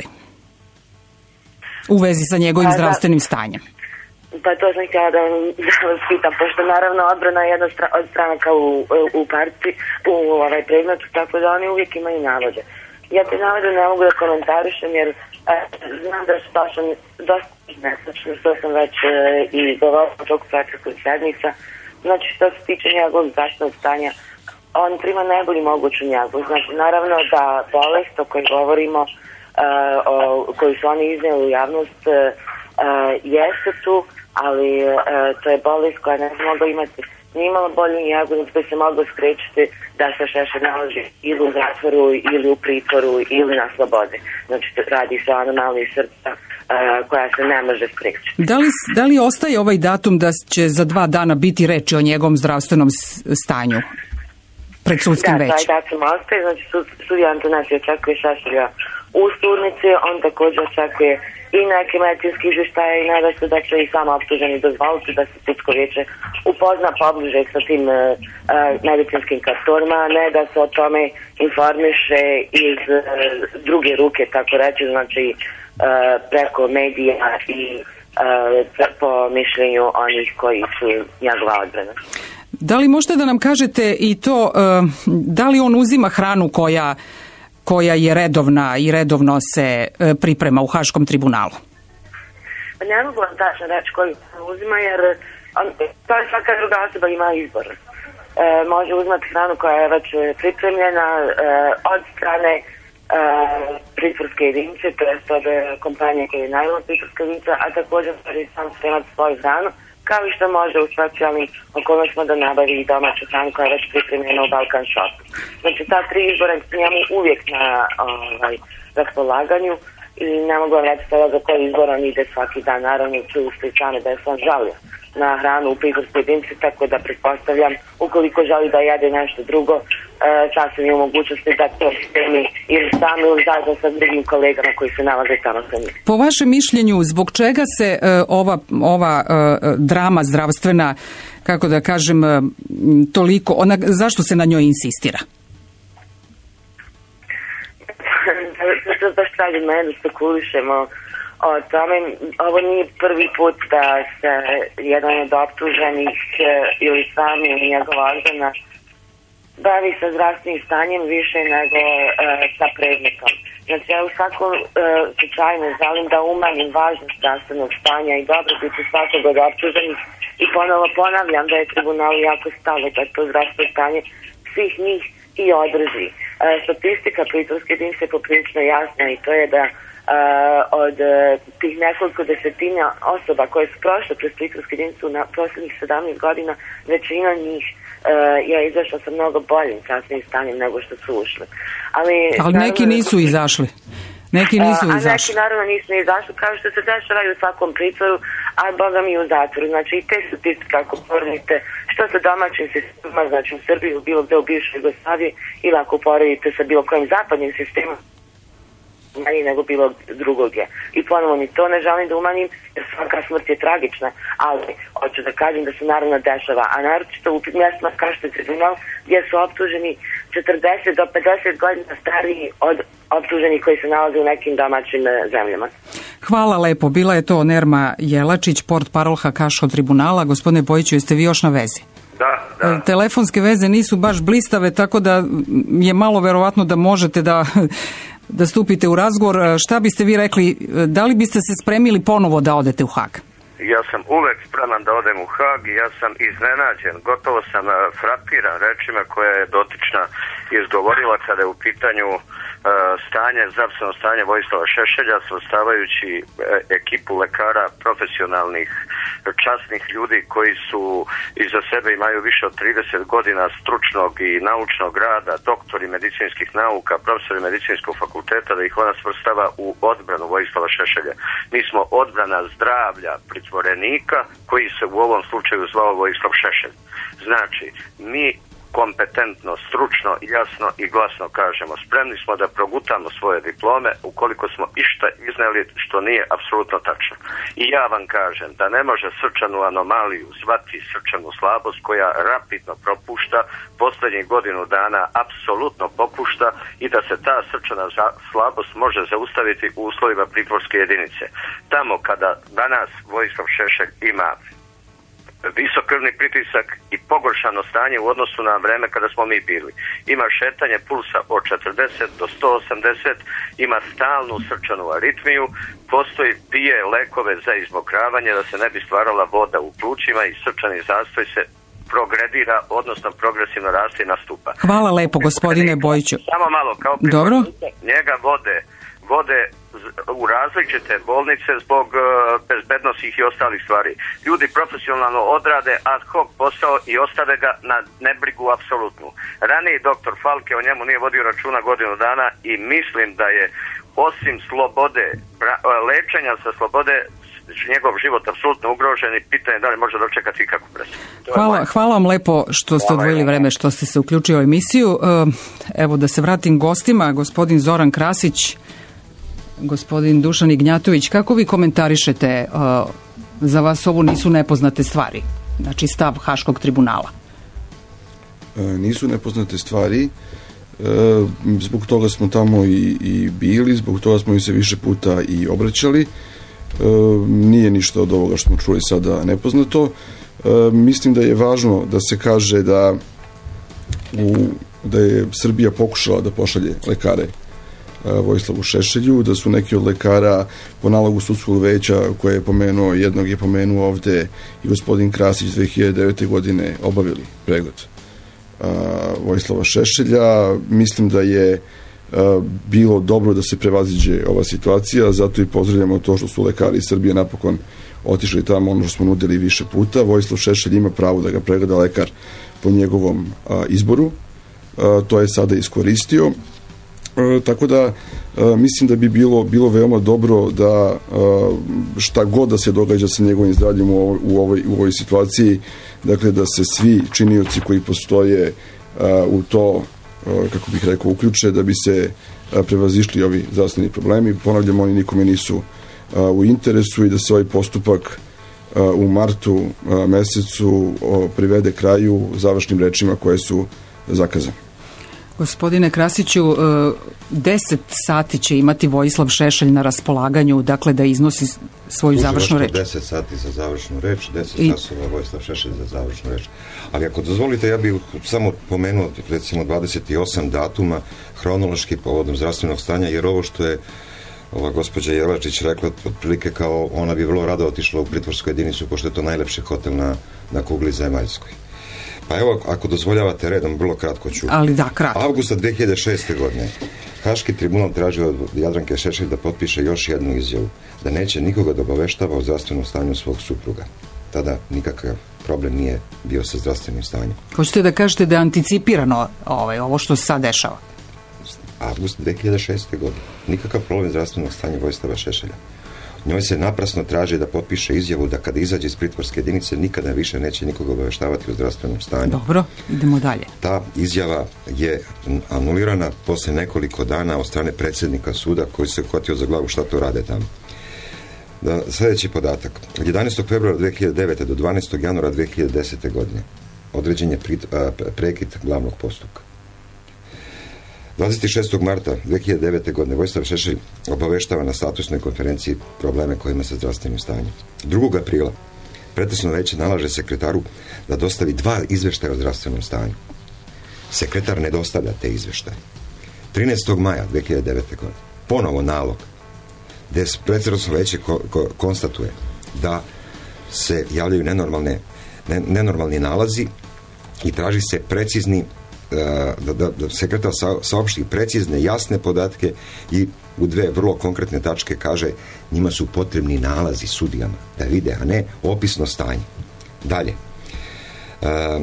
U vezi sa njegovim pa, zdravstvenim stanjem. Pa to sam htjela da, da vas pitam, pošto naravno odbrana je jedna stra, od stranaka u, u partiji, u ovaj predmetu, tako da oni uvijek imaju navode. Ja te navode ne mogu da komentarišem jer e, znam da su došli dosta nesrećni, što sam već e, i govorila od tog proteklih sedmica. Znači što se tiče njegovog zdravstvenog stanja, on prima najbolji moguću njegu. Znači naravno da bolest o kojoj govorimo, e, o, koju su oni iznijeli u javnost, e, e, jeste tu, ali e, to je bolest koja ne mogla imati nije imala bolju njegu, nego bi se moglo spriječiti da se Šešelj nalazi ili u zatvoru, ili u pritvoru, ili na slobodi. Znači, radi se o anomaliji srca uh, koja se ne može spriječiti. Da li, da li ostaje ovaj datum da će za dva dana biti reči o njegovom zdravstvenom stanju pred sudskim da, većem? Da, taj datum ostaje. Znači, sud, sudija Antonati očekuje Šešelja u sudnici, on također očekuje i neke medicinske izvještaje i nada se da će i sama optuženi dozvoliti da se sudsko vijeće upozna pobliže sa tim uh, medicinskim kartonima, ne da se o tome informiše iz uh, druge ruke, tako reći, znači uh, preko medija i uh, po mišljenju onih koji su njegova odbrana. Da li možete da nam kažete i to, uh, da li on uzima hranu koja koja je redovna i redovno se e, priprema u Haškom tribunalu? Ne mogu vam tačno reći koju uzima, jer on, to je svaka druga osoba ima izbor. E, može uzmati hranu koja je već pripremljena e, od strane e, pritvorske jedinice, to je od kompanije koja je najma pritvorska jedinica, a također može sam spremati svoju hranu, kao i što može u specijalnim okolnostima da nabavi i domaću hranu koja je već pripremljena u Balkan Shopu. Znači ta tri izbora njemu uvijek na ovaj, raspolaganju i ne mogu vam reći sada za koji izbor on ide svaki dan. Naravno, čuli ste i sami da je sam žalio na hranu u pritvorskoj jedinici, tako da pretpostavljam, ukoliko želi da jede nešto drugo, e, sasvim je u mogućnosti da to spremi ili sami ili zajedno sa drugim kolegama koji se nalaze tamo sa njim. Po vašem mišljenju, zbog čega se e, ova, ova e, drama zdravstvena, kako da kažem, e, toliko, ona, zašto se na njoj insistira? Da baš tražim mene da spekulišemo o tome. Ovo nije prvi put da se jedan od optuženih ili sami ili njegova odbrana bavi sa zdravstvenim stanjem više nego e, sa predmetom. Znači, ja u svakom e, slučaju ne želim da umanjim važnost zdravstvenog stanja i dobrobiti svakog od optuženih i ponovo ponavljam da je tribunalu jako stalo da to zdravstveno stanje svih njih i održi. E, statistika pritvorske jedinice je poprilično jasna i to je da Uh, od uh, tih nekoliko desetina osoba koje su prošle kroz pritvorsku jedinicu na posljednjih sedamnaest godina, većina njih uh, je izašla sa mnogo boljim kasnijim stanjem nego što su ušli. Ali, Ali naravno, neki nisu izašli. Neki nisu uh, a izašli. neki naravno nisu izašli, kao što se dešava u svakom pritvoru, a boga mi u zatvoru. Znači i te statistike ako poredite što sa domaćim sistemima, znači u Srbiji, bilo gde u bivšoj Jugoslaviji, ili ako poredite sa bilo kojim zapadnim sistemom, manje nego bilo drugog je. I ponovo ni to ne želim da umanjim, jer svaka smrt je tragična, ali hoću da kažem da se naravno dešava, a naročito u mjestima kao što je tribunal, gdje su optuženi četrdeset do pedeset godina stariji od optuženi koji se nalaze u nekim domaćim zemljama. Hvala lepo. Bila je to Nerma Jelačić, portparolka Haškog tribunala. Gospodine Bojiću, jeste vi još na vezi? Da, da. Telefonske veze nisu baš blistave, tako da je malo verovatno da možete da da stupite u razgovor. Šta biste vi rekli, da li biste se spremili ponovo da odete u Hag? Ja sam uvek spreman da odem u Hag i ja sam iznenađen, gotovo sam frapiran rečima koje je dotična izgovorila kada je u pitanju stanje, zdravstveno stanje Vojislava Šešelja, svrstavajući ekipu lekara, profesionalnih, časnih ljudi koji su iza sebe imaju više od trideset godina stručnog i naučnog rada, doktori medicinskih nauka, profesori medicinskog fakulteta, da ih ona svrstava u odbranu Vojislava Šešelja. Mi smo odbrana zdravlja pritvorenika koji se u ovom slučaju zvao Vojislav Šešelj. Znači, mi kompetentno, stručno, jasno i glasno kažemo, spremni smo da progutamo svoje diplome ukoliko smo išta izneli što nije apsolutno tačno. I ja vam kažem da ne može srčanu anomaliju zvati srčanu slabost koja rapidno propušta, posljednjih godinu dana apsolutno popušta i da se ta srčana slabost može zaustaviti u uslovima pritvorske jedinice. Tamo kada danas Vojislav Šešelj ima visok krvni pritisak i pogoršano stanje u odnosu na vreme kada smo mi bili. Ima šetanje pulsa od četrdeset do sto osamdeset, ima stalnu srčanu aritmiju, postoji, pije lekove za izmokravanje da se ne bi stvarala voda u plućima i srčani zastoj se progredira, odnosno progresivno raste i nastupa. Hvala lepo, gospodine Bojiću. Samo malo, kao Dobro. Njega vode, vode u različite bolnice zbog uh, bezbednosnih i ostalih stvari. Ljudi profesionalno odrade ad hoc posao i ostave ga na nebrigu apsolutnu. Raniji doktor Falke o njemu nije vodio računa godinu dana i mislim da je osim slobode, lečenja sa slobode, njegov život apsolutno ugrožen i pitanje da li može dočekati ikakvu presudu. Hvala, hvala vam lepo što ste odvojili vreme, što ste se uključili u emisiju. Evo da se vratim gostima, gospodin Zoran Krasić, gospodin Dušan Ignjatović, kako vi komentarišete, uh, za vas ovo nisu nepoznate stvari, znači stav Haškog tribunala? E, nisu nepoznate stvari, e, zbog toga smo tamo i, i bili, zbog toga smo i se više puta i obraćali, e, nije ništa od ovoga što smo čuli sada nepoznato. E, mislim da je važno da se kaže da, u, da je Srbija pokušala da pošalje lekare Vojislavu Šešelju, da su neki od lekara po nalogu sudskog veća koje je pomenuo, jednog je pomenuo ovde i gospodin Krasić dve hiljade devete. godine obavili pregled a, Vojislava Šešelja. Mislim da je a, bilo dobro da se prevaziđe ova situacija, zato i pozdravljamo to što su lekari iz Srbije napokon otišli tamo, ono što smo nudili više puta. Vojislav Šešelj ima pravo da ga pregleda lekar po njegovom a, izboru, a, to je sada iskoristio. E, tako da mislim da bi bilo, bilo veoma dobro da šta god da se događa sa njegovim zdravljem u ovoj, u ovoj, u ovoj situaciji, dakle da se svi činioci koji postoje u to, kako bih rekao, uključe da bi se prevazišli ovi zdravstveni problemi. Ponavljam, oni nikome nisu u interesu i da se ovaj postupak u martu mesecu privede kraju završnim rečima koje su zakazane. Gospodine Krasiću, deset sati će imati Vojislav Šešelj na raspolaganju, dakle da iznosi svoju završnu reč. deset sati za završnu reč, deset I... časova Vojislav Šešelj za završnu reč. Ali ako dozvolite, ja bih samo pomenuo recimo dvadeset osam datuma hronološki povodom zdravstvenog stanja, jer ovo što je ova gospođa Jelačić rekla, otprilike kao ona bi vrlo rado otišla u pritvorsku jedinicu, pošto je to najlepši hotel na, na kugli zemaljskoj. Pa evo, ako dozvoljavate redom, vrlo kratko ću. Ali da, kratko. Avgusta dve hiljade šeste. godine Haški tribunal tražio od Jadranke Šešelj da potpiše još jednu izjavu, da neće nikoga da obaveštava o zdravstvenom stanju svog supruga. Tada nikakav problem nije bio sa zdravstvenim stanjem. Hoćete da kažete da je anticipirano ovaj, ovo što se sad dešava? Avgust dve hiljade šeste. godine Nikakav problem zdravstvenog stanja Vojislava Šešelja. Njoj se naprasno traži da potpiše izjavu da kada izađe iz pritvorske jedinice nikada više neće nikoga obaveštavati o zdravstvenom stanju. Dobro, idemo dalje. Ta izjava je anulirana posle nekoliko dana od strane predsjednika suda koji se kotio za glavu šta to rade tamo. Da, sljedeći podatak. Od jedanaestog februara dve hiljade devete. do dvanaestog januara dve hiljade desete. godine određen je prit, a, prekid glavnog postupka. dvadeset šestog marta dve hiljade devete. godine Vojislav Šešelj obaveštava na statusnoj konferenciji probleme koje ima sa zdravstvenim stanjem. drugog aprila pretresno veće nalaže sekretaru da dostavi dva izveštaja o zdravstvenom stanju. Sekretar ne dostavlja te izveštaje. trinaestog maja dve hiljade devete. godine ponovo nalog gde pretresno veće ko, ko, konstatuje da se javljaju nenormalne, ne, nenormalni nalazi i traži se precizni Da, da, da sekretar sa, saopšti precizne, jasne podatke i u dve vrlo konkretne tačke kaže njima su potrebni nalazi sudijama da vide, a ne opisno stanje. Dalje. Uh,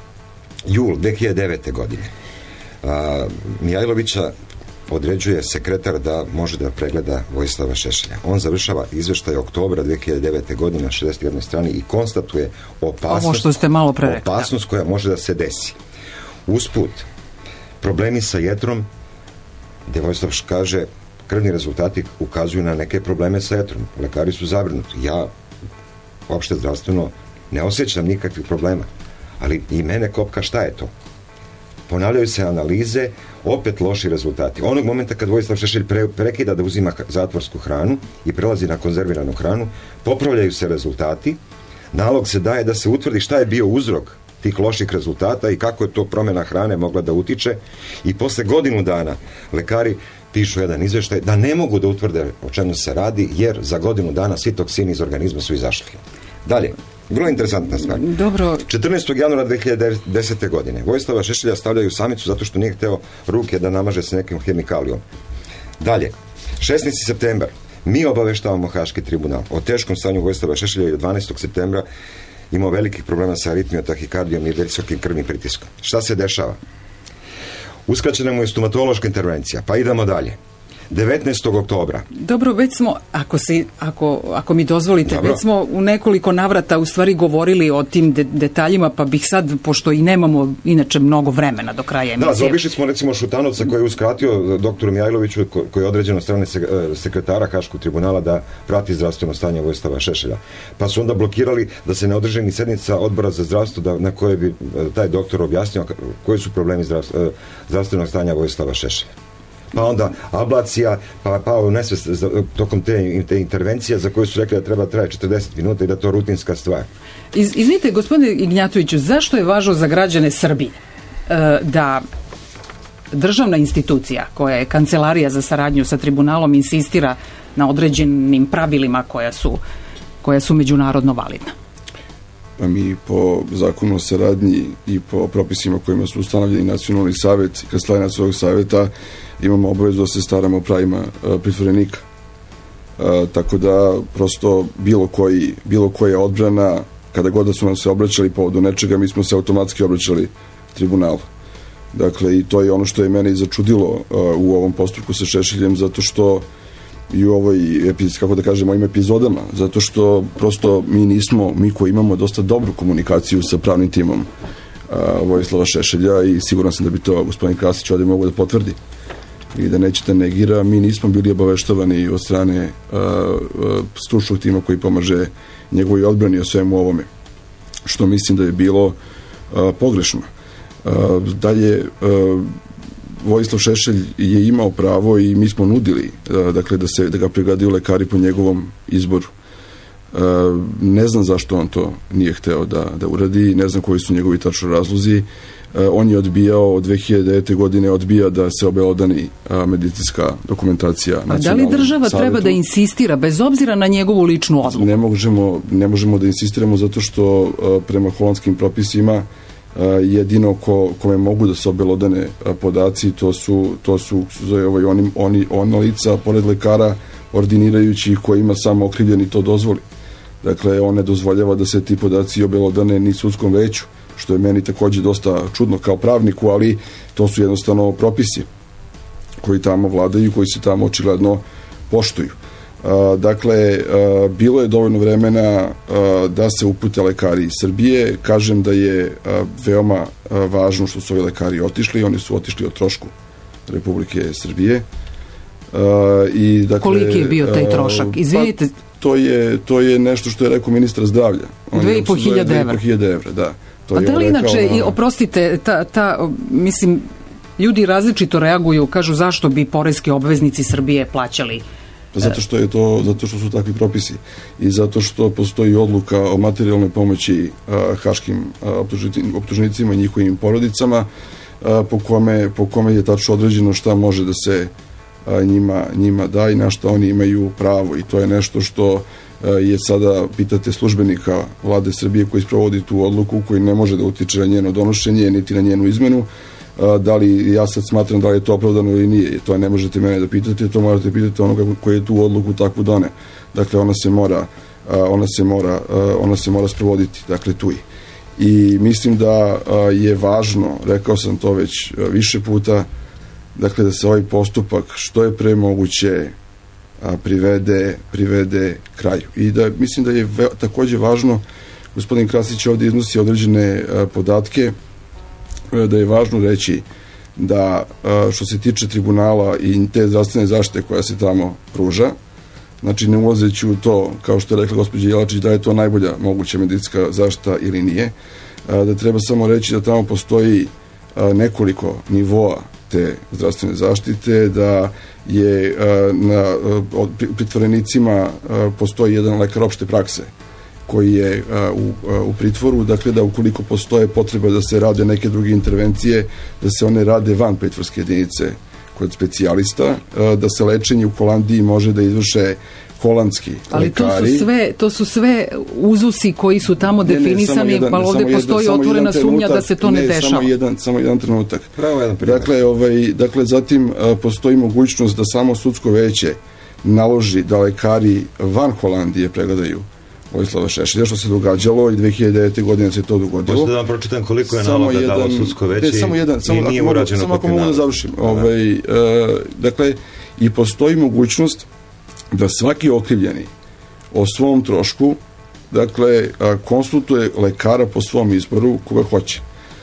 jul dve hiljade devete. godine uh, Mijajlovića određuje sekretar da može da pregleda Vojislava Šešelja. On završava izveštaj oktobra dve hiljade devete. godine na šezdeset jednoj strani i konstatuje opasnost, ovo što ste malo pre rekli, opasnost koja može da se desi. Usput, problemi sa jetrom, gde Vojislav kaže, krvni rezultati ukazuju na neke probleme sa jetrom. Lekari su zabrinuti. Ja uopšte zdravstveno ne osjećam nikakvih problema. Ali i mene kopka šta je to? Ponavljaju se analize, opet loši rezultati. Onog momenta kad Vojislav Šešelj pre, prekida da uzima zatvorsku hranu i prelazi na konzerviranu hranu, popravljaju se rezultati, nalog se daje da se utvrdi šta je bio uzrok tih loših rezultata i kako je to promjena hrane mogla da utiče i posle godinu dana lekari pišu jedan izveštaj da ne mogu da utvrde o čemu se radi jer za godinu dana svi toksini iz organizma su izašli. Dalje, vrlo interesantna stvar. Dobro. četrnaestog januara dve hiljade desete. godine Vojislava Šešelja stavljaju u samicu zato što nije hteo ruke da namaže se nekim hemikalijom. Dalje, šesnaesti septembar mi obaveštavamo Haški tribunal o teškom stanju Vojislava Šešelja i od dvanaestog septembra imao velikih problema sa aritmijom, tahikardijom i visokim krvnim pritiskom. Šta se dešava? Uskraćena mu je stomatološka intervencija, pa idemo dalje. devetnaestog oktobra. Dobro, već smo, ako, se, ako, ako mi dozvolite, Dobro. već smo u nekoliko navrata u stvari govorili o tim de, detaljima, pa bih sad, pošto i nemamo inače mnogo vremena do kraja emisije. Da, zaobišli smo recimo Šutanovca koji je uskratio doktoru Mijajloviću, koji je određen od strane sekretara Haškog tribunala da prati zdravstveno stanje Vojislava Šešelja. Pa su onda blokirali da se ne održi ni sednica odbora za zdravstvo da, na koje bi taj doktor objasnio koji su problemi zdravstv, zdravstvenog stanja Vojislava Šešelja. Pa onda ablacija, pa pao u nesvest tokom te, te intervencije za koju su rekli da treba traje četrdeset minuta i da to rutinska stvar. Iz, izvinite, gospodine Ignjatoviću, zašto je važno za građane Srbije e, da državna institucija koja je Kancelarija za saradnju sa tribunalom insistira na određenim pravilima koja su, koja su međunarodno validna? Pa mi po zakonu o saradnji i po propisima kojima su ustanovljeni nacionalni savjet i Kancelarija nacionalnog savjeta imamo obavezu da se staramo o pravima uh, pritvorenika. Uh, tako da prosto bilo koji, bilo koja odbrana, kada god da su nam se obraćali povodom nečega, mi smo se automatski obraćali tribunalu. Dakle, i to je ono što je mene začudilo u ovom postupku sa Šešeljem, zato što i u ovoj, kako da kažem, ovim epizodama, zato što prosto mi nismo, mi koji imamo dosta dobru komunikaciju sa pravnim timom Vojislava Šešelja, i siguran sam da bi to gospodin Krasić ovdje mogu da potvrdi i da nećete negira, mi nismo bili obaveštovani od strane uh, uh, stručnog tima koji pomaže njegovoj odbrani o svemu ovome, što mislim da je bilo uh, pogrešno. Uh, dalje, uh, Vojislav Šešelj je imao pravo i mi smo nudili uh, dakle, da, se, da ga pregledaju lekari po njegovom izboru. Uh, ne znam zašto on to nije hteo da, da uradi, ne znam koji su njegovi tačno razlozi. Uh, on je odbijao od dve hiljade devete. godine odbija da se obelodani uh, medicinska dokumentacija. A da li država savetu treba da insistira bez obzira na njegovu ličnu odluku? Ne možemo, ne možemo da insistiramo zato što uh, prema holandskim propisima uh, jedino ko, kome mogu da se obelodane uh, podaci to su, to su ovaj, oni, oni, ona lica pored lekara ordinirajući kojima samo okrivljeni to dozvoli. Dakle, on ne dozvoljava da se ti podaci obelodane ni sudskom veću, što je meni takođe dosta čudno kao pravniku, ali to su jednostavno propisi koji tamo vladaju i koji se tamo očigledno poštuju. A, dakle, a, bilo je dovoljno vremena a, da se upute lekari iz Srbije. Kažem da je a, veoma a, važno što su ovi lekari otišli. Oni su otišli o trošku Republike Srbije. A, i, dakle, koliki je bio taj trošak? Izvinite. Pa, to je, to je nešto što je rekao ministar zdravlja. Dve i po hiljade evra. Dve i po hiljade evra, da. To A da li rekao, inače, no, i, oprostite, ta, ta, mislim, ljudi različito reaguju, kažu zašto bi poreski obveznici Srbije plaćali? Zato što je to, zato što su takvi propisi i zato što postoji odluka o materijalnoj pomoći a, haškim a, optuženicima i njihovim porodicama a, po, kome, po kome je tačno određeno šta može da se a, njima, njima da i na šta oni imaju pravo, i to je nešto što je sada, pitate službenika vlade Srbije koji sprovodi tu odluku, koji ne može da utiče na njeno donošenje niti na njenu izmenu. Da li ja sad smatram da li je to opravdano ili nije, to ne možete mene da pitate, to morate pitati onoga koji je tu odluku takvu done. Dakle, ona se mora ona se mora, ona se mora sprovoditi, dakle tu je. I mislim da je važno, rekao sam to već više puta, dakle da se ovaj postupak što je pre moguće A, privede, privede kraju. I da mislim da je ve, takođe važno, gospodin Krasić ovdje iznosi određene a, podatke, a, da je važno reći da a, što se tiče tribunala i te zdravstvene zaštite koja se tamo pruža, znači ne ulazeći u to, kao što je rekla gospođa Jelačić, da je to najbolja moguća medicinska zaštita ili nije, a, da treba samo reći da tamo postoji a, nekoliko nivoa te zdravstvene zaštite, da je na pritvorenicima postoji jedan lekar opšte prakse koji je u, u pritvoru, dakle da ukoliko postoje potreba da se rade neke druge intervencije, da se one rade van pritvorske jedinice kod specijalista, da se lečenje u Holandiji može da izvrše holandski ali lekari. Ali to su sve, to su sve uzusi koji su tamo ne, definisani, pa ovdje postoji jedan, otvorena sumnja da se to ne, ne dešava. Samo jedan, samo jedan trenutak. Pravo jedan dakle, ovaj, dakle, zatim a, postoji mogućnost da samo sudsko veće naloži da lekari van Holandije pregledaju Vojislava Šešelja, što se događalo i dve hiljade devete. godine se to dogodilo. Možete da vam pročitam koliko je naloga dalo sudsko veće ne, samo jedan, samo, i nije ako urađeno. Samo ako mogu da završim. Ovaj, uh, dakle, i postoji mogućnost da svaki okrivljeni o svom trošku, dakle, konsultuje lekara po svom izboru koga hoće.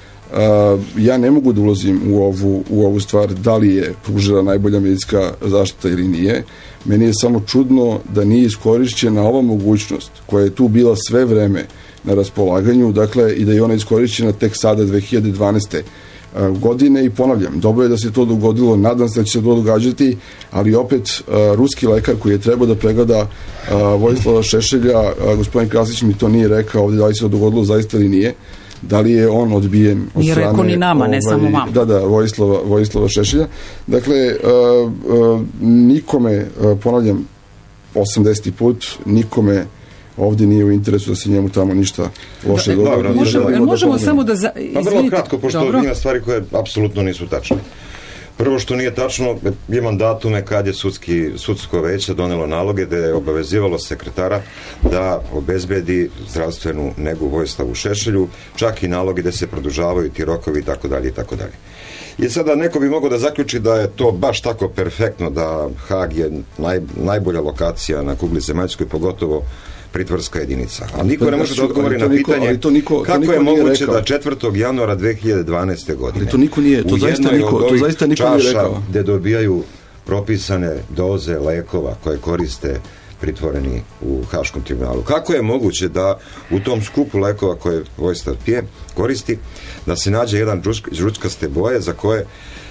Ja ne mogu da ulazim u ovu, u ovu stvar da li je pružila najbolja medicinska zaštita ili nije. Meni je samo čudno da nije iskorišćena ova mogućnost koja je tu bila sve vreme na raspolaganju, dakle, i da je ona iskorišćena tek sada dve hiljade dvanaeste. godine i ponavljam, dobro je da se to dogodilo, nadam se da će se to događati, ali opet a, ruski lekar koji je trebao da pregleda a, Vojislava Šešelja, a, gospodin Krasić mi to nije rekao ovdje da li se to dogodilo zaista ili nije, da li je on odbijen od nije strane... Nije rekao ni nama, ovaj, ne samo vam. Da, da, Vojislava, Vojislava Šešelja. Dakle, a, a, nikome, a, ponavljam, osamdeseti put, nikome ovdje nije u interesu da se njemu tamo ništa loše da, dogodi. Možemo, da, možemo da samo da... Za... Pa vrlo kratko, pošto dobro. Ima stvari koje apsolutno nisu tačne. Prvo što nije tačno, imam datume kad je sudski, sudsko veće donelo naloge da je obavezivalo sekretara da obezbedi zdravstvenu negu Vojislavu Šešelju, čak i naloge da se produžavaju ti rokovi i tako dalje i tako dalje. I sada neko bi mogao da zaključi da je to baš tako perfektno, da Hag je naj, najbolja lokacija na kugli zemaljskoj, pogotovo pritvorska jedinica. Ali niko ne može da odgovori na pitanje to niko, to kako niko je moguće rekao. Da četvrtog januara dve hiljade dvanaeste godine ali to niko nije, to zaista niko, to zaista niko nije rekao. Gde dobijaju propisane doze lekova koje koriste pritvoreni u Haškom tribunalu. Kako je moguće da u tom skupu lekova koje Vojislav pije, koristi, da se nađe jedan žučkaste boje za koje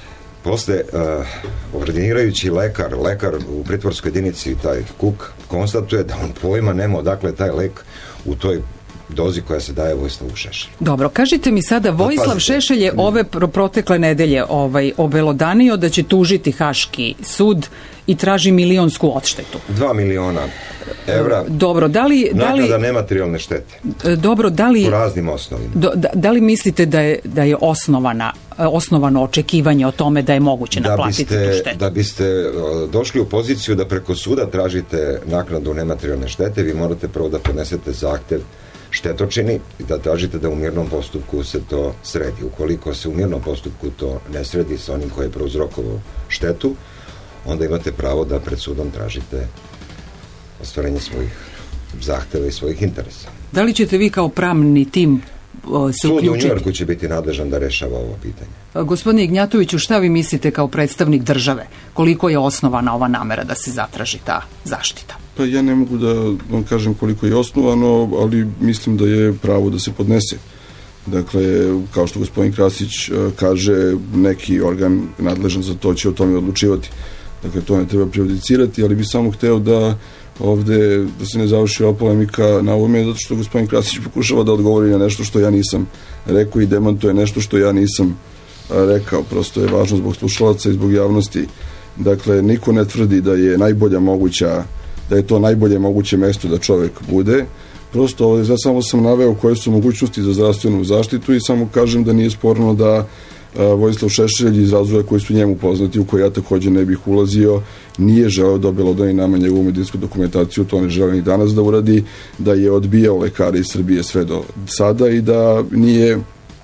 posle uh, ordinirajući lekar, lekar u pritvorskoj jedinici, taj Kuk, konstatuje da on pojma nema odakle taj lek u toj dozi koja se daje Vojislavu Šešelju. Dobro, kažite mi sada, Vojislav Šešelj je ove protekle nedelje ovaj, obelodanio da će tužiti Haški sud i traži milionsku odštetu. Dva miliona evra. Dobro, da li... Da li naknada nematerijalne štete. Dobro, da li... Po raznim osnovima. Do, da, da li mislite da je, da je osnovana, osnovano očekivanje o tome da je moguće da naplatiti biste, tu štetu? Da biste došli u poziciju da preko suda tražite naknadu nematerijalne štete, vi morate prvo da podnesete zahtev štetočini i da tražite da u mirnom postupku se to sredi. Ukoliko se u mirnom postupku to ne sredi sa onim koji je prouzrokovao štetu, onda imate pravo da pred sudom tražite ostvarenje svojih zahteva i svojih interesa. Da li ćete vi kao pravni tim o, se Sud uključiti? Sud u Njujorku će biti nadležan da rešava ovo pitanje. Gospodine Ignjatoviću, šta vi mislite kao predstavnik države? Koliko je osnovana ova namera da se zatraži ta zaštita? Pa ja ne mogu da vam kažem koliko je osnovano, ali mislim da je pravo da se podnese. Dakle, kao što gospodin Krasić kaže, neki organ nadležan za to će o tome odlučivati. Dakle, to ne treba prejudicirati, ali bi samo hteo da ovde, da se ne završi ova polemika na ovome, zato što gospodin Krasić pokušava da odgovori na nešto što ja nisam rekao i demantuje nešto što ja nisam rekao. Prosto je važno zbog slušalaca i zbog javnosti. Dakle, niko ne tvrdi da je najbolja moguća, da je to najbolje moguće mesto da čovek bude. Prosto ovdje ja samo sam naveo koje su mogućnosti za zdravstvenu zaštitu i samo kažem da nije sporno da a, Vojislav Šešelj iz razloga koji su njemu poznati, u koje ja također ne bih ulazio, nije želeo da obelodani nama njegovu medicinsku dokumentaciju, to ne žele ni danas da uradi, da je odbijao lekare iz Srbije sve do sada i da nije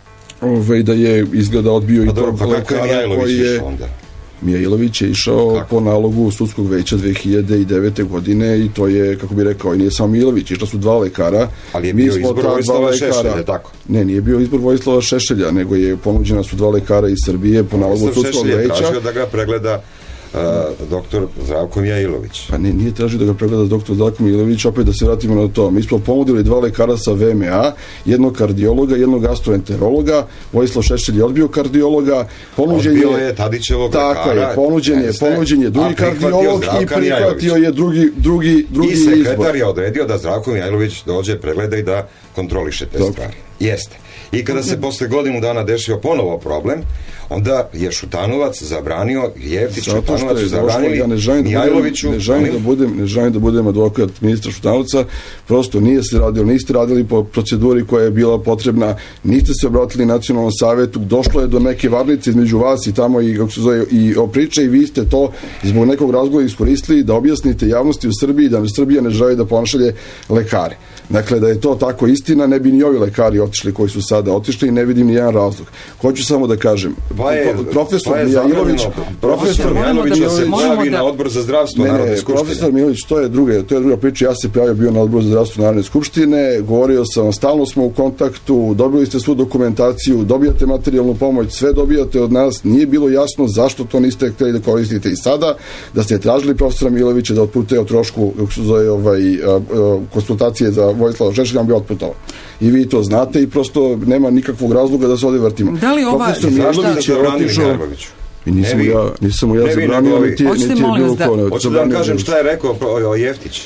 ove, da je izgleda odbio pa i tog pa lekara koji je... Mijailović je išao kako? Po nalogu sudskog veća dve hiljade devete. godine i to je, kako bi rekao, i nije samo Mijailović, išla su dva lekara. Ali je bio izbor Vojislava Šešelja, tako? Ne, nije bio izbor Vojislava Šešelja, nego je ponuđena su dva lekara iz Srbije po nalogu sudskog veća. Vojislav Šešelj je tražio da ga pregleda Uh, doktor Zdravko Mijailović. Pa ne, nije tražio da ga pregleda doktor Zdravko Mijailović, opet da se vratimo na to. Mi smo ponudili dva lekara sa V M A, jednog kardiologa, jednog gastroenterologa. Vojislav Šešelj je odbio kardiologa, ponuđen odbio je Tadićevog lekara. Tako je, ponuđen je, ponuđen je drugi kardiolog i prihvatio je drugi, drugi, drugi izbor. I sekretar izbor. je odredio da Zdravko Mijailović dođe, pregleda i da kontroliše te Dobro. stvari. Jeste. I kada se posle godinu dana desio ponovo problem, onda je Šutanovac zabranio, Jeftić Šutanovac su zabranili ja ne želim Mijailoviću. Ne želim da budem, ne želim da budem advokat ministra Šutanovca, prosto nije se radilo, niste radili po proceduri koja je bila potrebna, niste se obratili nacionalnom savetu, došlo je do neke varnice između vas i tamo i, kako se zove, i o priče i vi ste to zbog nekog razloga iskoristili da objasnite javnosti u Srbiji da Srbija ne želi da pošalje lekare. Dakle, da je to tako istina, ne bi ni ovi lekari otišli koji su sada otišli i ne vidim ni jedan razlog. Hoću samo da kažem, pa je, profesor pa je Mijailović, profesor Mijailović da se pojavi na odbor za zdravstvo ne, Narodne ne, skupštine. Profesor Mijailović, to je druga, to je druga priča. Ja se prijavio bio na odboru za zdravstvo Narodne skupštine, govorio sam, stalno smo u kontaktu, dobili ste svu dokumentaciju, dobijate materijalnu pomoć, sve dobijate od nas. Nije bilo jasno zašto to niste hteli da koristite i sada, da ste tražili profesora Mijailovića da otputuje o trošku ovaj, konsultacije za Vojislava Šešelja, on bi otputovao. I vi to znate i prosto nema nikakvog razloga da se ovdje vrtimo. Da li ova... Profesor Mijailović je otišao... I nisam ja, nisam ja zabranio, niti je bilo ko. Hoću da vam kažem šta je rekao o Jeftić.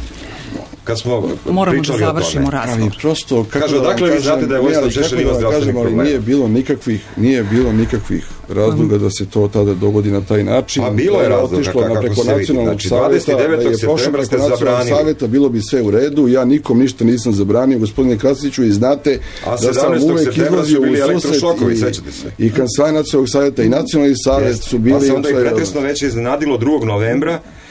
Kad smo moramo pričali da završimo razgovor. Prosto, kaže, odakle vi znate da je Vojislav Šešelj ima zdravstvenih problema? Nije bilo nikakvih, nije bilo nikakvih razloga da se to tada dogodi na taj način. A bilo je razloga kako se vidi. Znači, dvadeset devetog septembra ste zabranili. Saveta, bilo bi sve u redu. Ja nikom ništa nisam zabranio, gospodine Krasiću, i znate da sam uvek izlazio u susret i Kancelarija nacionalnog saveta i nacionalni savet su bili... Pa se onda i pretresno već iznenadilo drugog novembra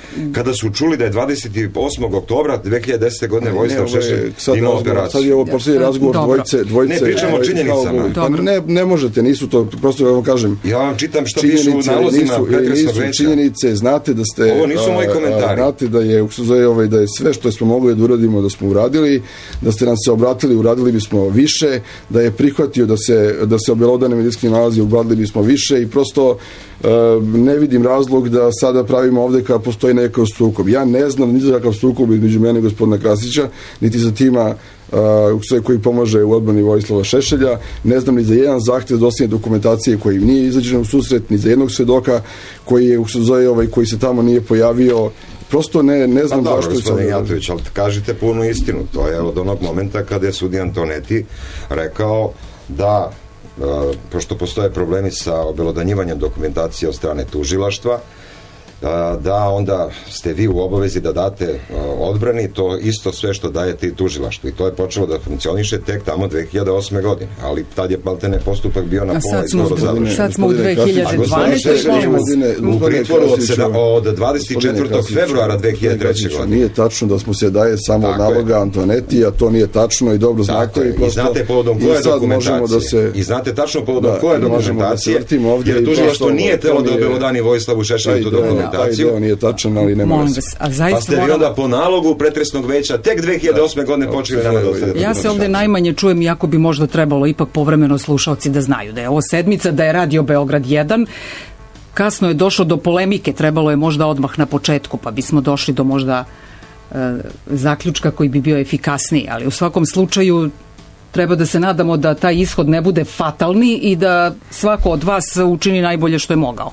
kada su čuli da je dvadeset osmog oktobra dve hiljade desete. godine Vojislav Šešelj imao operaciju. Sad je ovo posljednji razgovor dvojice, dvojice. Ne, pričamo o činjenicama. Pa ne, ne možete, nisu to, prosto vam kažem. Ja vam čitam što pišu u nalozima pretresnog veća. Činjenice, znate da ste... Ovo nisu moji komentari. Znate da je, ovaj, da je sve što smo mogli da uradimo, da smo uradili, da ste nam se obratili, uradili bismo više, da je prihvatio da se, da se obelodane medicinski nalazi, uradili bismo više i prosto ne vidim razlog da sada pravimo ovde kada postoji nekakav sukob. Ja ne znam ni za kakav sukob između mene i gospodina Krasića, niti za tima uh, koji pomaže u odbrani Vojislava Šešelja. Ne znam ni za jedan zahtev dostavljanja dokumentacije koji nije izađen u susret, ni za jednog svedoka koji je zove ovaj koji se tamo nije pojavio. Prosto ne, ne znam pa dobro, zašto... Gospodin Jatović, ali kažite punu istinu. To je od onog momenta kada je sudija Antoneti rekao da Uh, pošto postoje problemi sa obelodanjivanjem dokumentacije od strane tužilaštva, uh, da onda ste vi u obavezi da date uh, odbrani to isto sve što dajete i tužilaštvu. I to je počelo da funkcioniše tek tamo dve hiljade osme. godine. Ali tad je maltene postupak bio na pola i skoro završen. Sad smo u dve hiljade dvanaeste. u pritvoru od, od dvadeset četvrtog februara dve hiljade treće. godine. Nije tačno da smo se daje samo od naloga Antoneti, a to nije tačno i dobro znate. I, prosto, i znate povodom koje dokumentacije. Da se, I znate tačno povodom da, koje dokumentacije, da jer tužilaštvo nije telo da obelodani Vojislavu Šešelju tu dokumentaciju. Taj nije tačan, ali ne mora se. Pa ste vi onda po nalogu pretresnog veća tek dve hiljade osme. godine počeli nama da ostavljate. Ja se ovde najmanje čujem, iako bi možda trebalo ipak povremeno slušalci da znaju da je ovo sedmica, da je Radio Beograd jedan. Kasno je došlo do polemike, trebalo je možda odmah na početku, pa bismo došli do možda e, zaključka koji bi bio efikasniji, ali u svakom slučaju treba da se nadamo da taj ishod ne bude fatalni i da svako od vas učini najbolje što je mogao.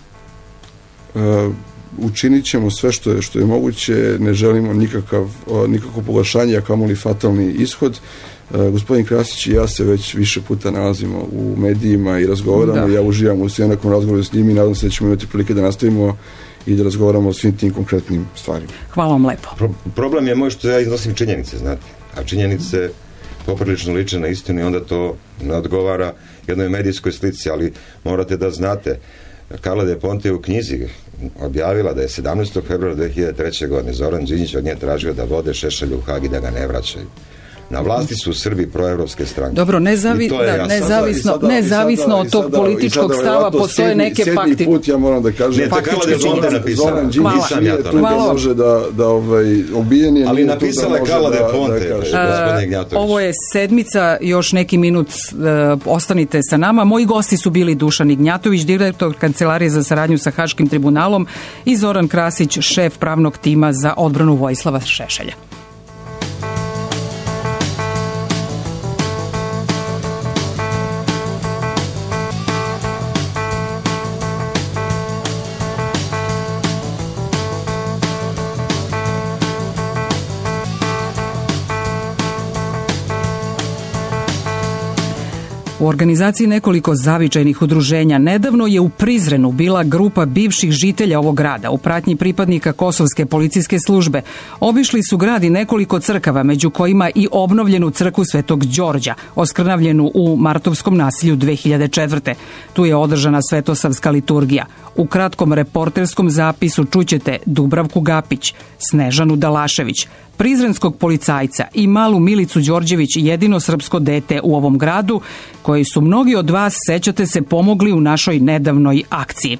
Uh, učinit ćemo sve što je, što je moguće, ne želimo nikakav, nikakvo pogoršanje, a kamoli fatalni ishod. Uh, gospodin Krasić i ja se već više puta nalazimo u medijima i razgovaramo, da. Ja uživam u svim nekom razgovoru s njim i nadam se da ćemo imati prilike da nastavimo i da razgovaramo o svim tim konkretnim stvarima. Hvala vam lepo. Pro, problem je moj što ja iznosim činjenice, znate, a činjenice poprilično liče na istinu i onda to ne odgovara jednoj medijskoj slici, ali morate da znate, Karla Del Ponte u knjizi objavila da je sedamnaestog februara dve hiljade treće. godine Zoran Đinđić od nje tražio da vode Šešelja u Hag i da ga ne vraćaju. Na vlasti su Srbi proevropske stranke. Dobro, nezavi, da, nezavisno, sada, nezavisno sada, od tog sada, političkog sada, stava postoje sedmi, neke sedmi fakti. Put ja moram da kažem. Ne, to Karla Del Ponte napisala. Zoran Đinđić nije tu da može da, da ovaj, obijen je. Ali napisala je Karla Del Ponte. Da, da ovo je sedmica, još neki minut uh, ostanite sa nama. Moji gosti su bili Dušan Ignjatović, direktor Kancelarije za saradnju sa Haškim tribunalom i Zoran Krasić, šef pravnog tima za odbranu Vojislava Šešelja. U organizaciji nekoliko zavičajnih udruženja nedavno je u Prizrenu bila grupa bivših žitelja ovog grada u pratnji pripadnika Kosovske policijske službe. Obišli su grad i nekoliko crkava, među kojima i obnovljenu crkvu Svetog Đorđa, oskrnavljenu u martovskom nasilju dve hiljade četvrte. Tu je održana svetosavska liturgija. U kratkom reporterskom zapisu čućete Dubravku Gapić, Snežanu Dalašević, prizrenskog policajca i malu Milicu Đorđević, jedino srpsko dete u ovom gradu, koji su mnogi od vas, sećate se, pomogli u našoj nedavnoj akciji.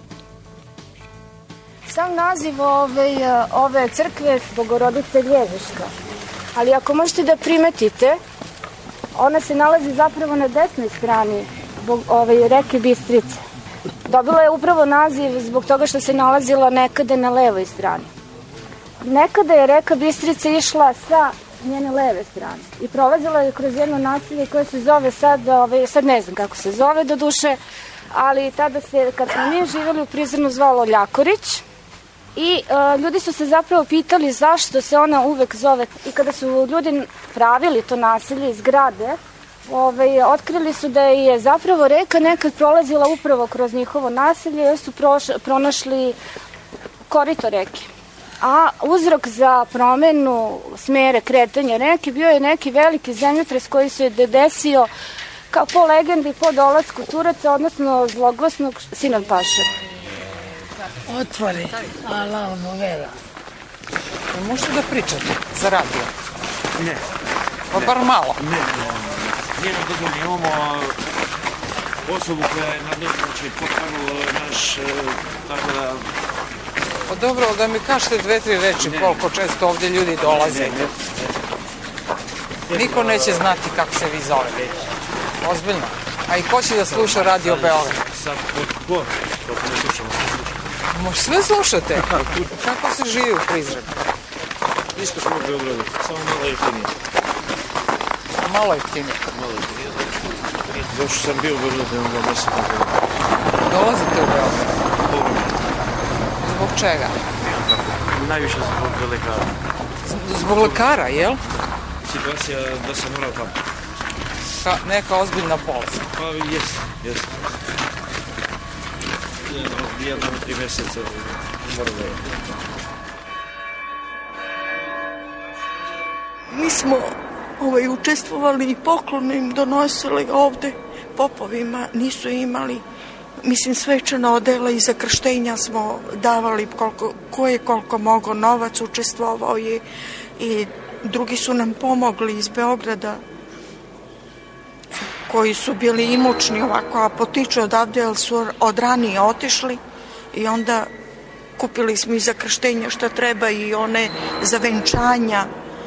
Sam naziv ove, ove crkve Bogorodice Ljeviška, ali ako možete da primetite, ona se nalazi zapravo na desnoj strani ove reke Bistrice. Dobila je upravo naziv zbog toga što se nalazila nekada na levoj strani. Nekada je reka Bistrica išla sa njene leve strane i prolazila je kroz jedno naselje koje se zove sad, ove, sad ne znam kako se zove do duše, ali tada se, kad smo mi živjeli u Prizrenu, zvalo Ljakorić i e, ljudi su se zapravo pitali zašto se ona uvek zove. I kada su ljudi pravili to naselje iz grade, ove, otkrili su da je zapravo reka nekad prolazila upravo kroz njihovo naselje jer su proš, pronašli korito reke. A uzrok za promenu smere kretanja reke bio je neki veliki zemljotres koji se desio kao po legendi po dolasku Turaca, odnosno zloglasnog Sinan Paše. Otvori. Ala, novela. Možete da pričate za radio? Ne. Pa bar malo. Ne, ne. Njeno dozvoljno imamo osobu koja je nadležna, znači potvanu naš, tako da... Pa dobro, da mi kažete dve, tri reči koliko često ovdje ljudi dolaze. Ne, ne, ne. Niko neće znati kako se vi zove. Ozbiljno. A i ko će da sluša Radio Beograd? Sad, ko? Dok ne slušamo. Možda sve slušate? Kako se živi u Prizrenu? Isto kao u Beogradu, samo malo jeftinije. Malo jeftinije? Malo jeftinije. Zato što sam bio u Beogradu, nemam ga deset. Dolazite u Beograd? Dobro. Zbog čega? Najviše zbog lekara. Zbog lekara, jel? Situacija da sam morao tamo. Ka, neka ozbiljna bolest. Pa jest, jest. Jedno, jedno tri mjeseca moram da je. Mi smo ovaj, učestvovali i poklone im donosili ovde popovima, nisu imali, mislim, svečana odela i za krštenja smo davali koliko, ko je koliko mogao, novac učestvovao je i drugi su nam pomogli iz Beograda koji su bili imućni ovako, a potiču odavde, ali su od ranije otišli i onda kupili smo i za krštenja šta treba i one za venčanja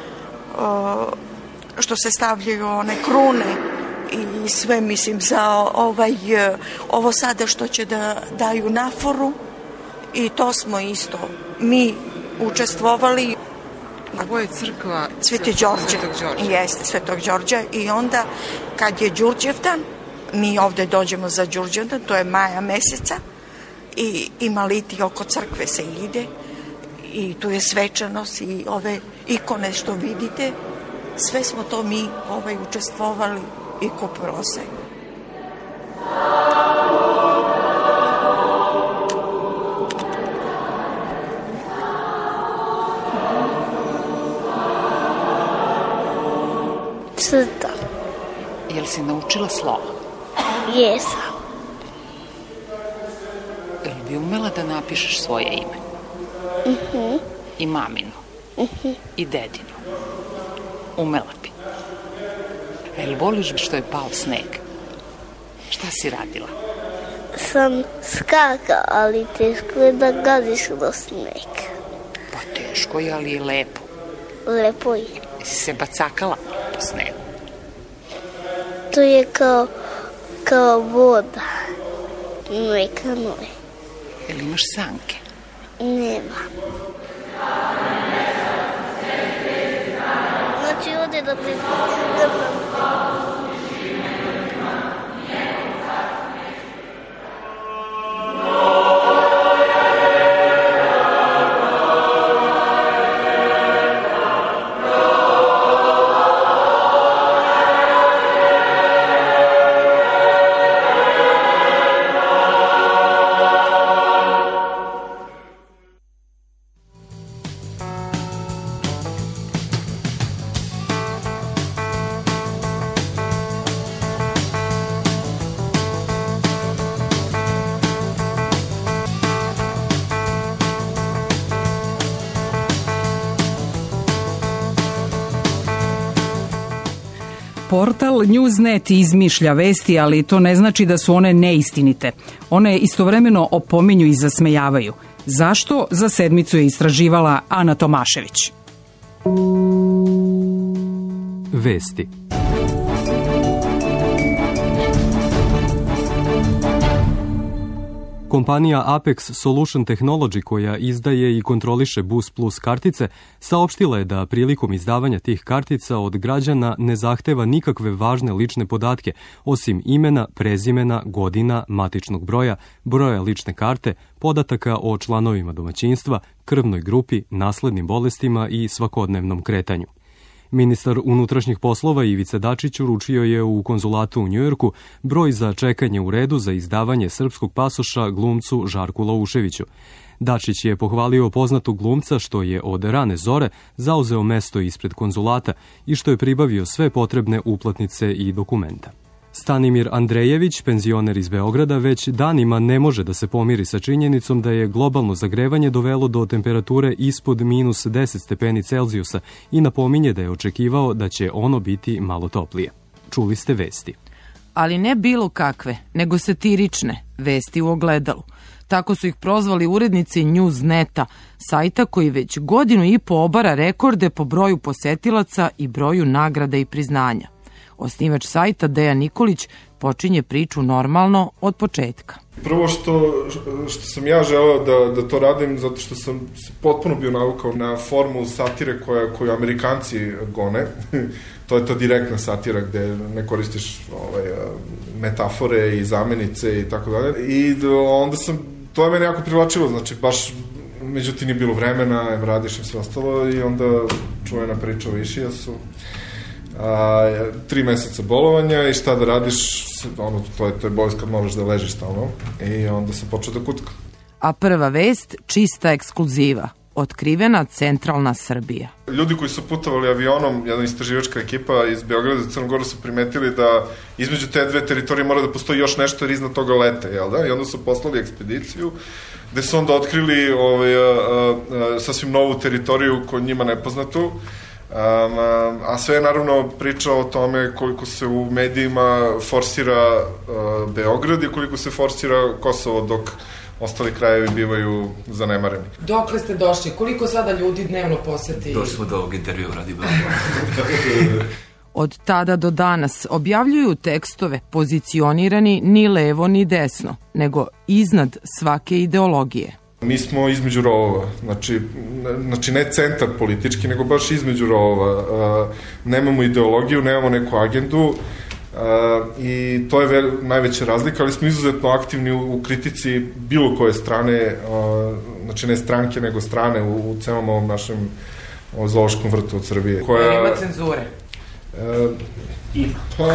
što se stavljaju one krune i sve, mislim, za ovaj, ovo sada što će da daju naforu i to smo isto mi učestvovali. Ovo je crkva Sveti Đorđe. Jeste, Svetog Đorđa. I onda kad je Đurđevdan, mi ovde dođemo za Đurđevdan, to je maja meseca i ima liti oko crkve se ide i tu je svečanost i ove ikone što vidite, sve smo to mi ovaj, učestvovali i kupilo se. Crtam. Jel si naučila slova? Jesam. Jel bi umela da napišeš svoje ime? Mhm. I maminu? Mhm. I dedinu? Umela bi. Jel voliš što je pao sneg? Šta si radila? Sam skakao, ali teško je da gaziš do sneg. Pa teško je, ali je lepo. Lepo je. Jesi se bacakala po snegu? To je kao, kao voda. Neka noje. Jel imaš sanke? Nema. Znači ovdje da te... Portal Newsnet izmišlja vesti, ali to ne znači da su one neistinite. One istovremeno opominju i zasmejavaju. Zašto? Za sedmicu je istraživala Ana Tomašević. Vesti. Kompanija Apex Solution Technology, koja izdaje i kontroliše Bus Plus kartice, saopštila je da prilikom izdavanja tih kartica od građana ne zahteva nikakve važne lične podatke, osim imena, prezimena, godina, matičnog broja, broja lične karte, podataka o članovima domaćinstva, krvnoj grupi, naslednim bolestima i svakodnevnom kretanju. Ministar unutrašnjih poslova Ivica Dačić uručio je u konzulatu u Njujorku broj za čekanje u redu za izdavanje srpskog pasoša glumcu Žarku Lauševiću. Dačić je pohvalio poznatog glumca što je od rane zore zauzeo mesto ispred konzulata i što je pribavio sve potrebne uplatnice i dokumenta. Stanimir Andrejević, penzioner iz Beograda, već danima ne može da se pomiri sa činjenicom da je globalno zagrevanje dovelo do temperature ispod minus deset stepeni Celzijusa i napominje da je očekivao da će ono biti malo toplije. Čuli ste vesti. Ali ne bilo kakve, nego satirične vesti u ogledalu. Tako su ih prozvali urednici Newsneta, sajta koji već godinu i po obara rekorde po broju posetilaca i broju nagrada i priznanja. Osnivač sajta Dejan Nikolić počinje priču normalno od početka. Prvo što, što sam ja želeo da, da to radim, zato što sam se potpuno bio navukao na formu satire koja, koju Amerikanci gone. To je ta direktna satira gde ne koristiš ovaj, metafore i zamenice i tako dalje. I onda sam, to je mene jako privlačilo, znači baš međutim nije bilo vremena, radiš i sve ostalo i onda čuvena priča o Išijasu. A, tri meseca bolovanja i šta da radiš, ono, to je, to je bolest kad možeš da ležiš stalno i onda sam počeo da kutkam. A prva vest, čista ekskluziva, otkrivena centralna Srbija. Ljudi koji su putovali avionom, jedna istraživačka ekipa iz Beograda za Crnu Goru su primetili da između te dve teritorije mora da postoji još nešto jer iznad toga lete, jel da? I onda su poslali ekspediciju gde su onda otkrili ovaj, a, a, a, sasvim novu teritoriju koju njima nepoznatu. Um, a sve je naravno priča o tome koliko se u medijima forsira uh, Beograd i koliko se forsira Kosovo dok ostali krajevi bivaju zanemareni. Dokle ste došli? Koliko sada ljudi dnevno poseti? Došli smo do ovog intervjua radi Beograda. Od tada do danas objavljuju tekstove pozicionirani ni levo ni desno, nego iznad svake ideologije. Mi smo između rovova, znači, znači ne centar politički, nego baš između rovova. Nemamo ideologiju, nemamo neku agendu i to je vel, najveća razlika, ali smo izuzetno aktivni u, u kritici bilo koje strane, znači ne stranke, nego strane u, u celom ovom našem zoološkom vrtu od Srbije. Koja ima cenzure. E, pa...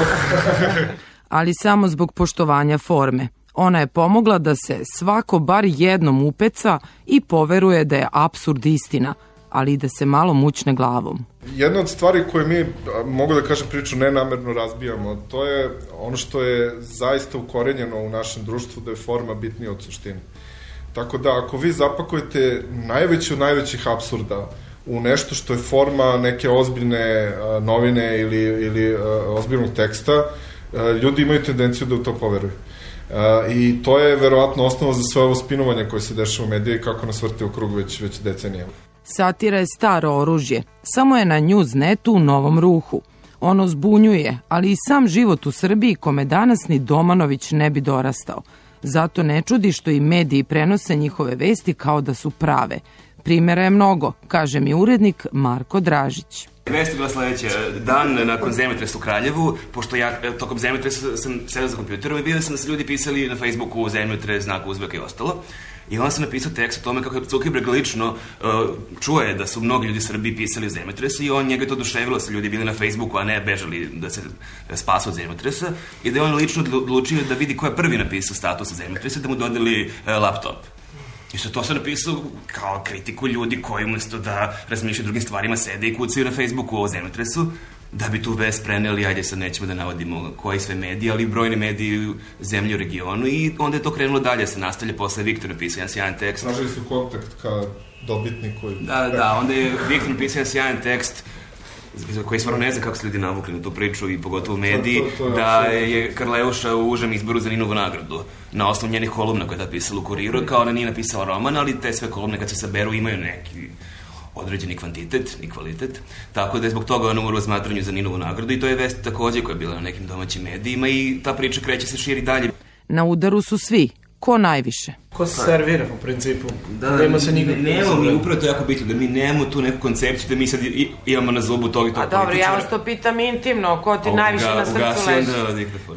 ali samo zbog poštovanja forme. Ona je pomogla da se svako bar jednom upeca i poveruje da je apsurd istina, ali i da se malo mućne glavom. Jedna od stvari koje mi, mogu da kažem priču, nenamerno razbijamo, to je ono što je zaista ukorenjeno u našem društvu, da je forma bitnija od suštine. Tako da ako vi zapakujete najveći od najvećih apsurda u nešto što je forma neke ozbiljne novine ili, ili ozbiljnog teksta, ljudi imaju tendenciju da u to poveruju. Uh, i to je verovatno osnova za sve ovo spinovanje koje se dešava u mediji i kako nas vrti u krug već, već decenijama. Satira je staro oružje, samo je na Newsnetu u novom ruhu. Ono zbunjuje, ali i sam život u Srbiji kome danas ni Domanović ne bi dorastao. Zato ne čudi što i mediji prenose njihove vesti kao da su prave. Primjera je mnogo, kaže mi urednik Marko Dražić. Vest je bila sledeća. Dan nakon zemljotresa u Kraljevu, pošto ja tokom zemljotresa sam sedao za kompjuterom i vidio sam da se ljudi pisali na Facebooku zemljotres, znak uzveka i ostalo. I onda sam napisao tekst o tome kako Zuckerberg lično uh, čuje da su mnogi ljudi u Srbiji pisali o zemljotresu i on njega to oduševilo, se ljudi bili na Facebooku, a ne bežali da se spasu od zemljotresa i da je on lično odlučio da vidi ko je prvi napisao status o zemljotresa, da mu dodeli uh, laptop. I što to sam napisao kao kritiku ljudi koji umesto da razmišljaju drugim stvarima sede i kucaju na Facebooku o zemljotresu, da bi tu vest preneli, ajde sad nećemo da navodimo koji sve mediji, ali brojni mediji u zemlji u regionu i onda je to krenulo dalje, se nastavlja posle Viktor napisao jedan sjajan tekst. Tražili su kontakt ka dobitniku. Da, da, onda je Viktor napisao jedan sjajan tekst koji stvarno ne zna kako se ljudi navukli na tu priču i pogotovo mediji, to, to, to je da je Karleuša u užem izboru za Ninovu nagradu na osnovu njenih kolumna koje je napisala u Kuriru, kao ona nije napisala roman, ali te sve kolumne kad se saberu imaju neki određeni kvantitet i kvalitet, tako da je zbog toga ona u razmatranju za Ninovu nagradu i to je vest takođe koja je bila na nekim domaćim medijima i ta priča kreće se širi dalje. Na udaru su svi. Ko najviše? Ko se servira u principu? Da, da, nema se nikak... Nemamo mi, upravo to je jako bitno, da mi nemamo tu neku koncepciju da mi sad imamo na zubu tog i tog političara. A dobro, ja vas to pitam intimno, ko ti o, najviše ga, na srcu leži? Ugasi onda diktafon.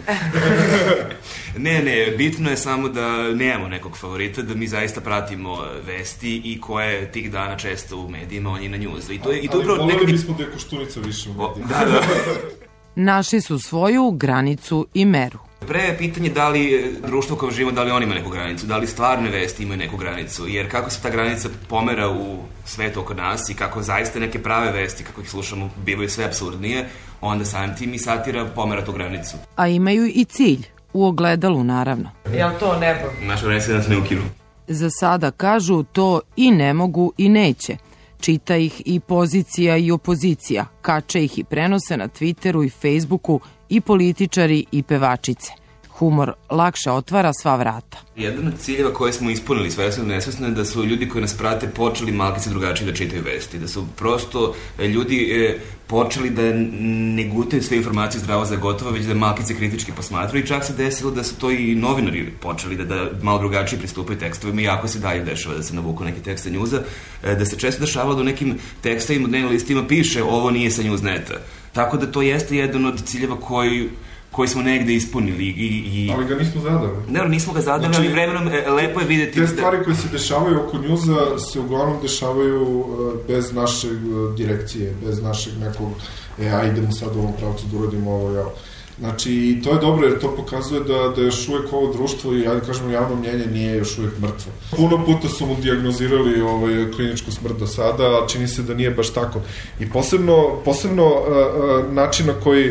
ne, ne, bitno je samo da nemamo nekog favorita, da mi zaista pratimo vesti i koje tih dana često u medijima, on je na njuzu. I to je, i to ali voleli nekad... bismo da je Koštunica više u medijima. Da, da. Našli su svoju granicu i meru. Pre je pitanje da li društvo u kojem živimo, da li on ima neku granicu, da li stvarne vesti imaju neku granicu, jer kako se ta granica pomera u svetu oko nas i kako zaista neke prave vesti, kako ih slušamo, bivaju sve apsurdnije, onda samim tim i satira pomera tu granicu. A imaju i cilj, u ogledalu naravno. Jel to nebo? Naša granica da se ne ukinu. Za sada kažu to i ne mogu i neće. Čita ih i pozicija i opozicija, kače ih i prenose na Twitteru i Facebooku i političari i pevačice. Humor lakše otvara sva vrata. Jedan od ciljeva koje smo ispunili svesno ili nesvesno je da su ljudi koji nas prate počeli malkice drugačije da čitaju vesti, da su prosto ljudi e, počeli da ne gutaju sve informacije zdravo za gotovo, već da malkice kritički posmatraju i čak se desilo da su to i novinari počeli da, da malo drugačije pristupaju tekstovima, iako se dalje dešava da se navuku neki tekst sa njuza, e, da se često dešava da u nekim tekstovima u dnevnim listima piše ovo nije sa Newsneta. Tako da to jeste jedan od ciljeva koji koji smo negde ispunili. I, i... Ali ga nismo zadali. Ne, nismo ga zadali, znači, ali vremenom e, lepo je vidjeti... Te stvari koje se dešavaju oko njuza se uglavnom dešavaju e, bez naše direkcije, bez našeg nekog, e, a idemo sad u ovom pravcu da uradimo ovo, jel. Znači, i to je dobro jer to pokazuje da, da još uvek ovo društvo i, ajde kažemo, javno mnjenje nije još uvek mrtvo. Puno puta su mu dijagnozirali ovaj, kliničku smrt do sada, a čini se da nije baš tako. I posebno, posebno uh, uh, način na koji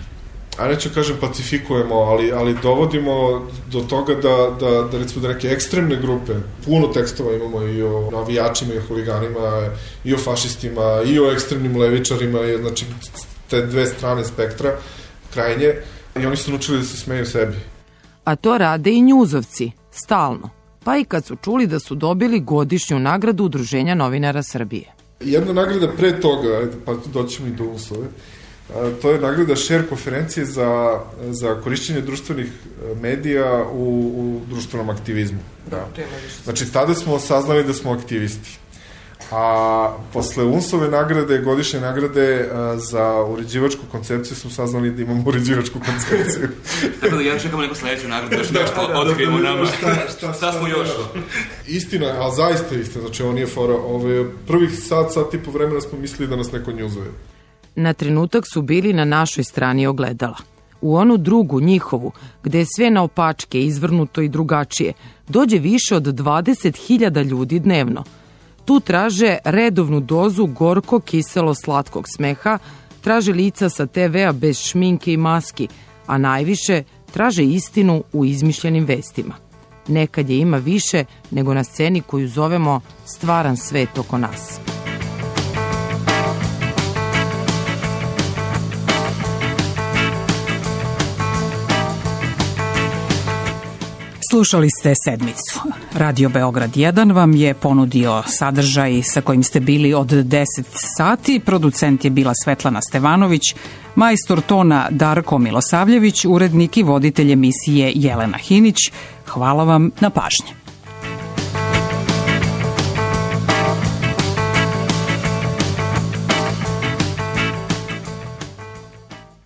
a neću kažem pacifikujemo, ali, ali dovodimo do toga da, da, da recimo da neke ekstremne grupe, puno tekstova imamo i o navijačima i o huliganima, i o fašistima, i o ekstremnim levičarima, i, znači te dve strane spektra, krajnje, i oni su naučili da se smeju sebi. A to rade i njuzovci, stalno, pa i kad su čuli da su dobili godišnju nagradu Udruženja novinara Srbije. Jedna nagrada pre toga, pa doćemo i do uslove, to je nagrada Share konferencije za, za korišćenje društvenih medija u, u društvenom aktivizmu. Da. Znači, tada smo saznali da smo aktivisti. A posle UNS-ove nagrade, godišnje nagrade za uređivačku koncepciju smo saznali da imamo uređivačku koncepciju. Tako da ja čekamo neku sledeću nagradu, još nešto otkrijemo nama. Šta, šta, šta smo još? Istina, ali zaista istina. Znači, ovo nije fora. Ove, prvih sat, sat i po vremena smo mislili da nas neko njuzuje. Na trenutak su bili na našoj strani ogledala. U onu drugu, njihovu, gde je sve naopačke, izvrnuto i drugačije, dođe više od dvadeset hiljada ljudi dnevno. Tu traže redovnu dozu gorko-kiselo-slatkog smeha, traže lica sa te ve a bez šminke i maski, a najviše traže istinu u izmišljenim vestima. Nekad je ima više nego na sceni koju zovemo stvaran svet oko nas. Slušali ste Sedmicu. Radio Beograd jedan vam je ponudio sadržaj sa kojim ste bili od deset sati. Producent je bila Svetlana Stevanović, majstor tona Darko Milosavljević, urednik i voditelj emisije Jelena Hinić. Hvala vam na pažnji.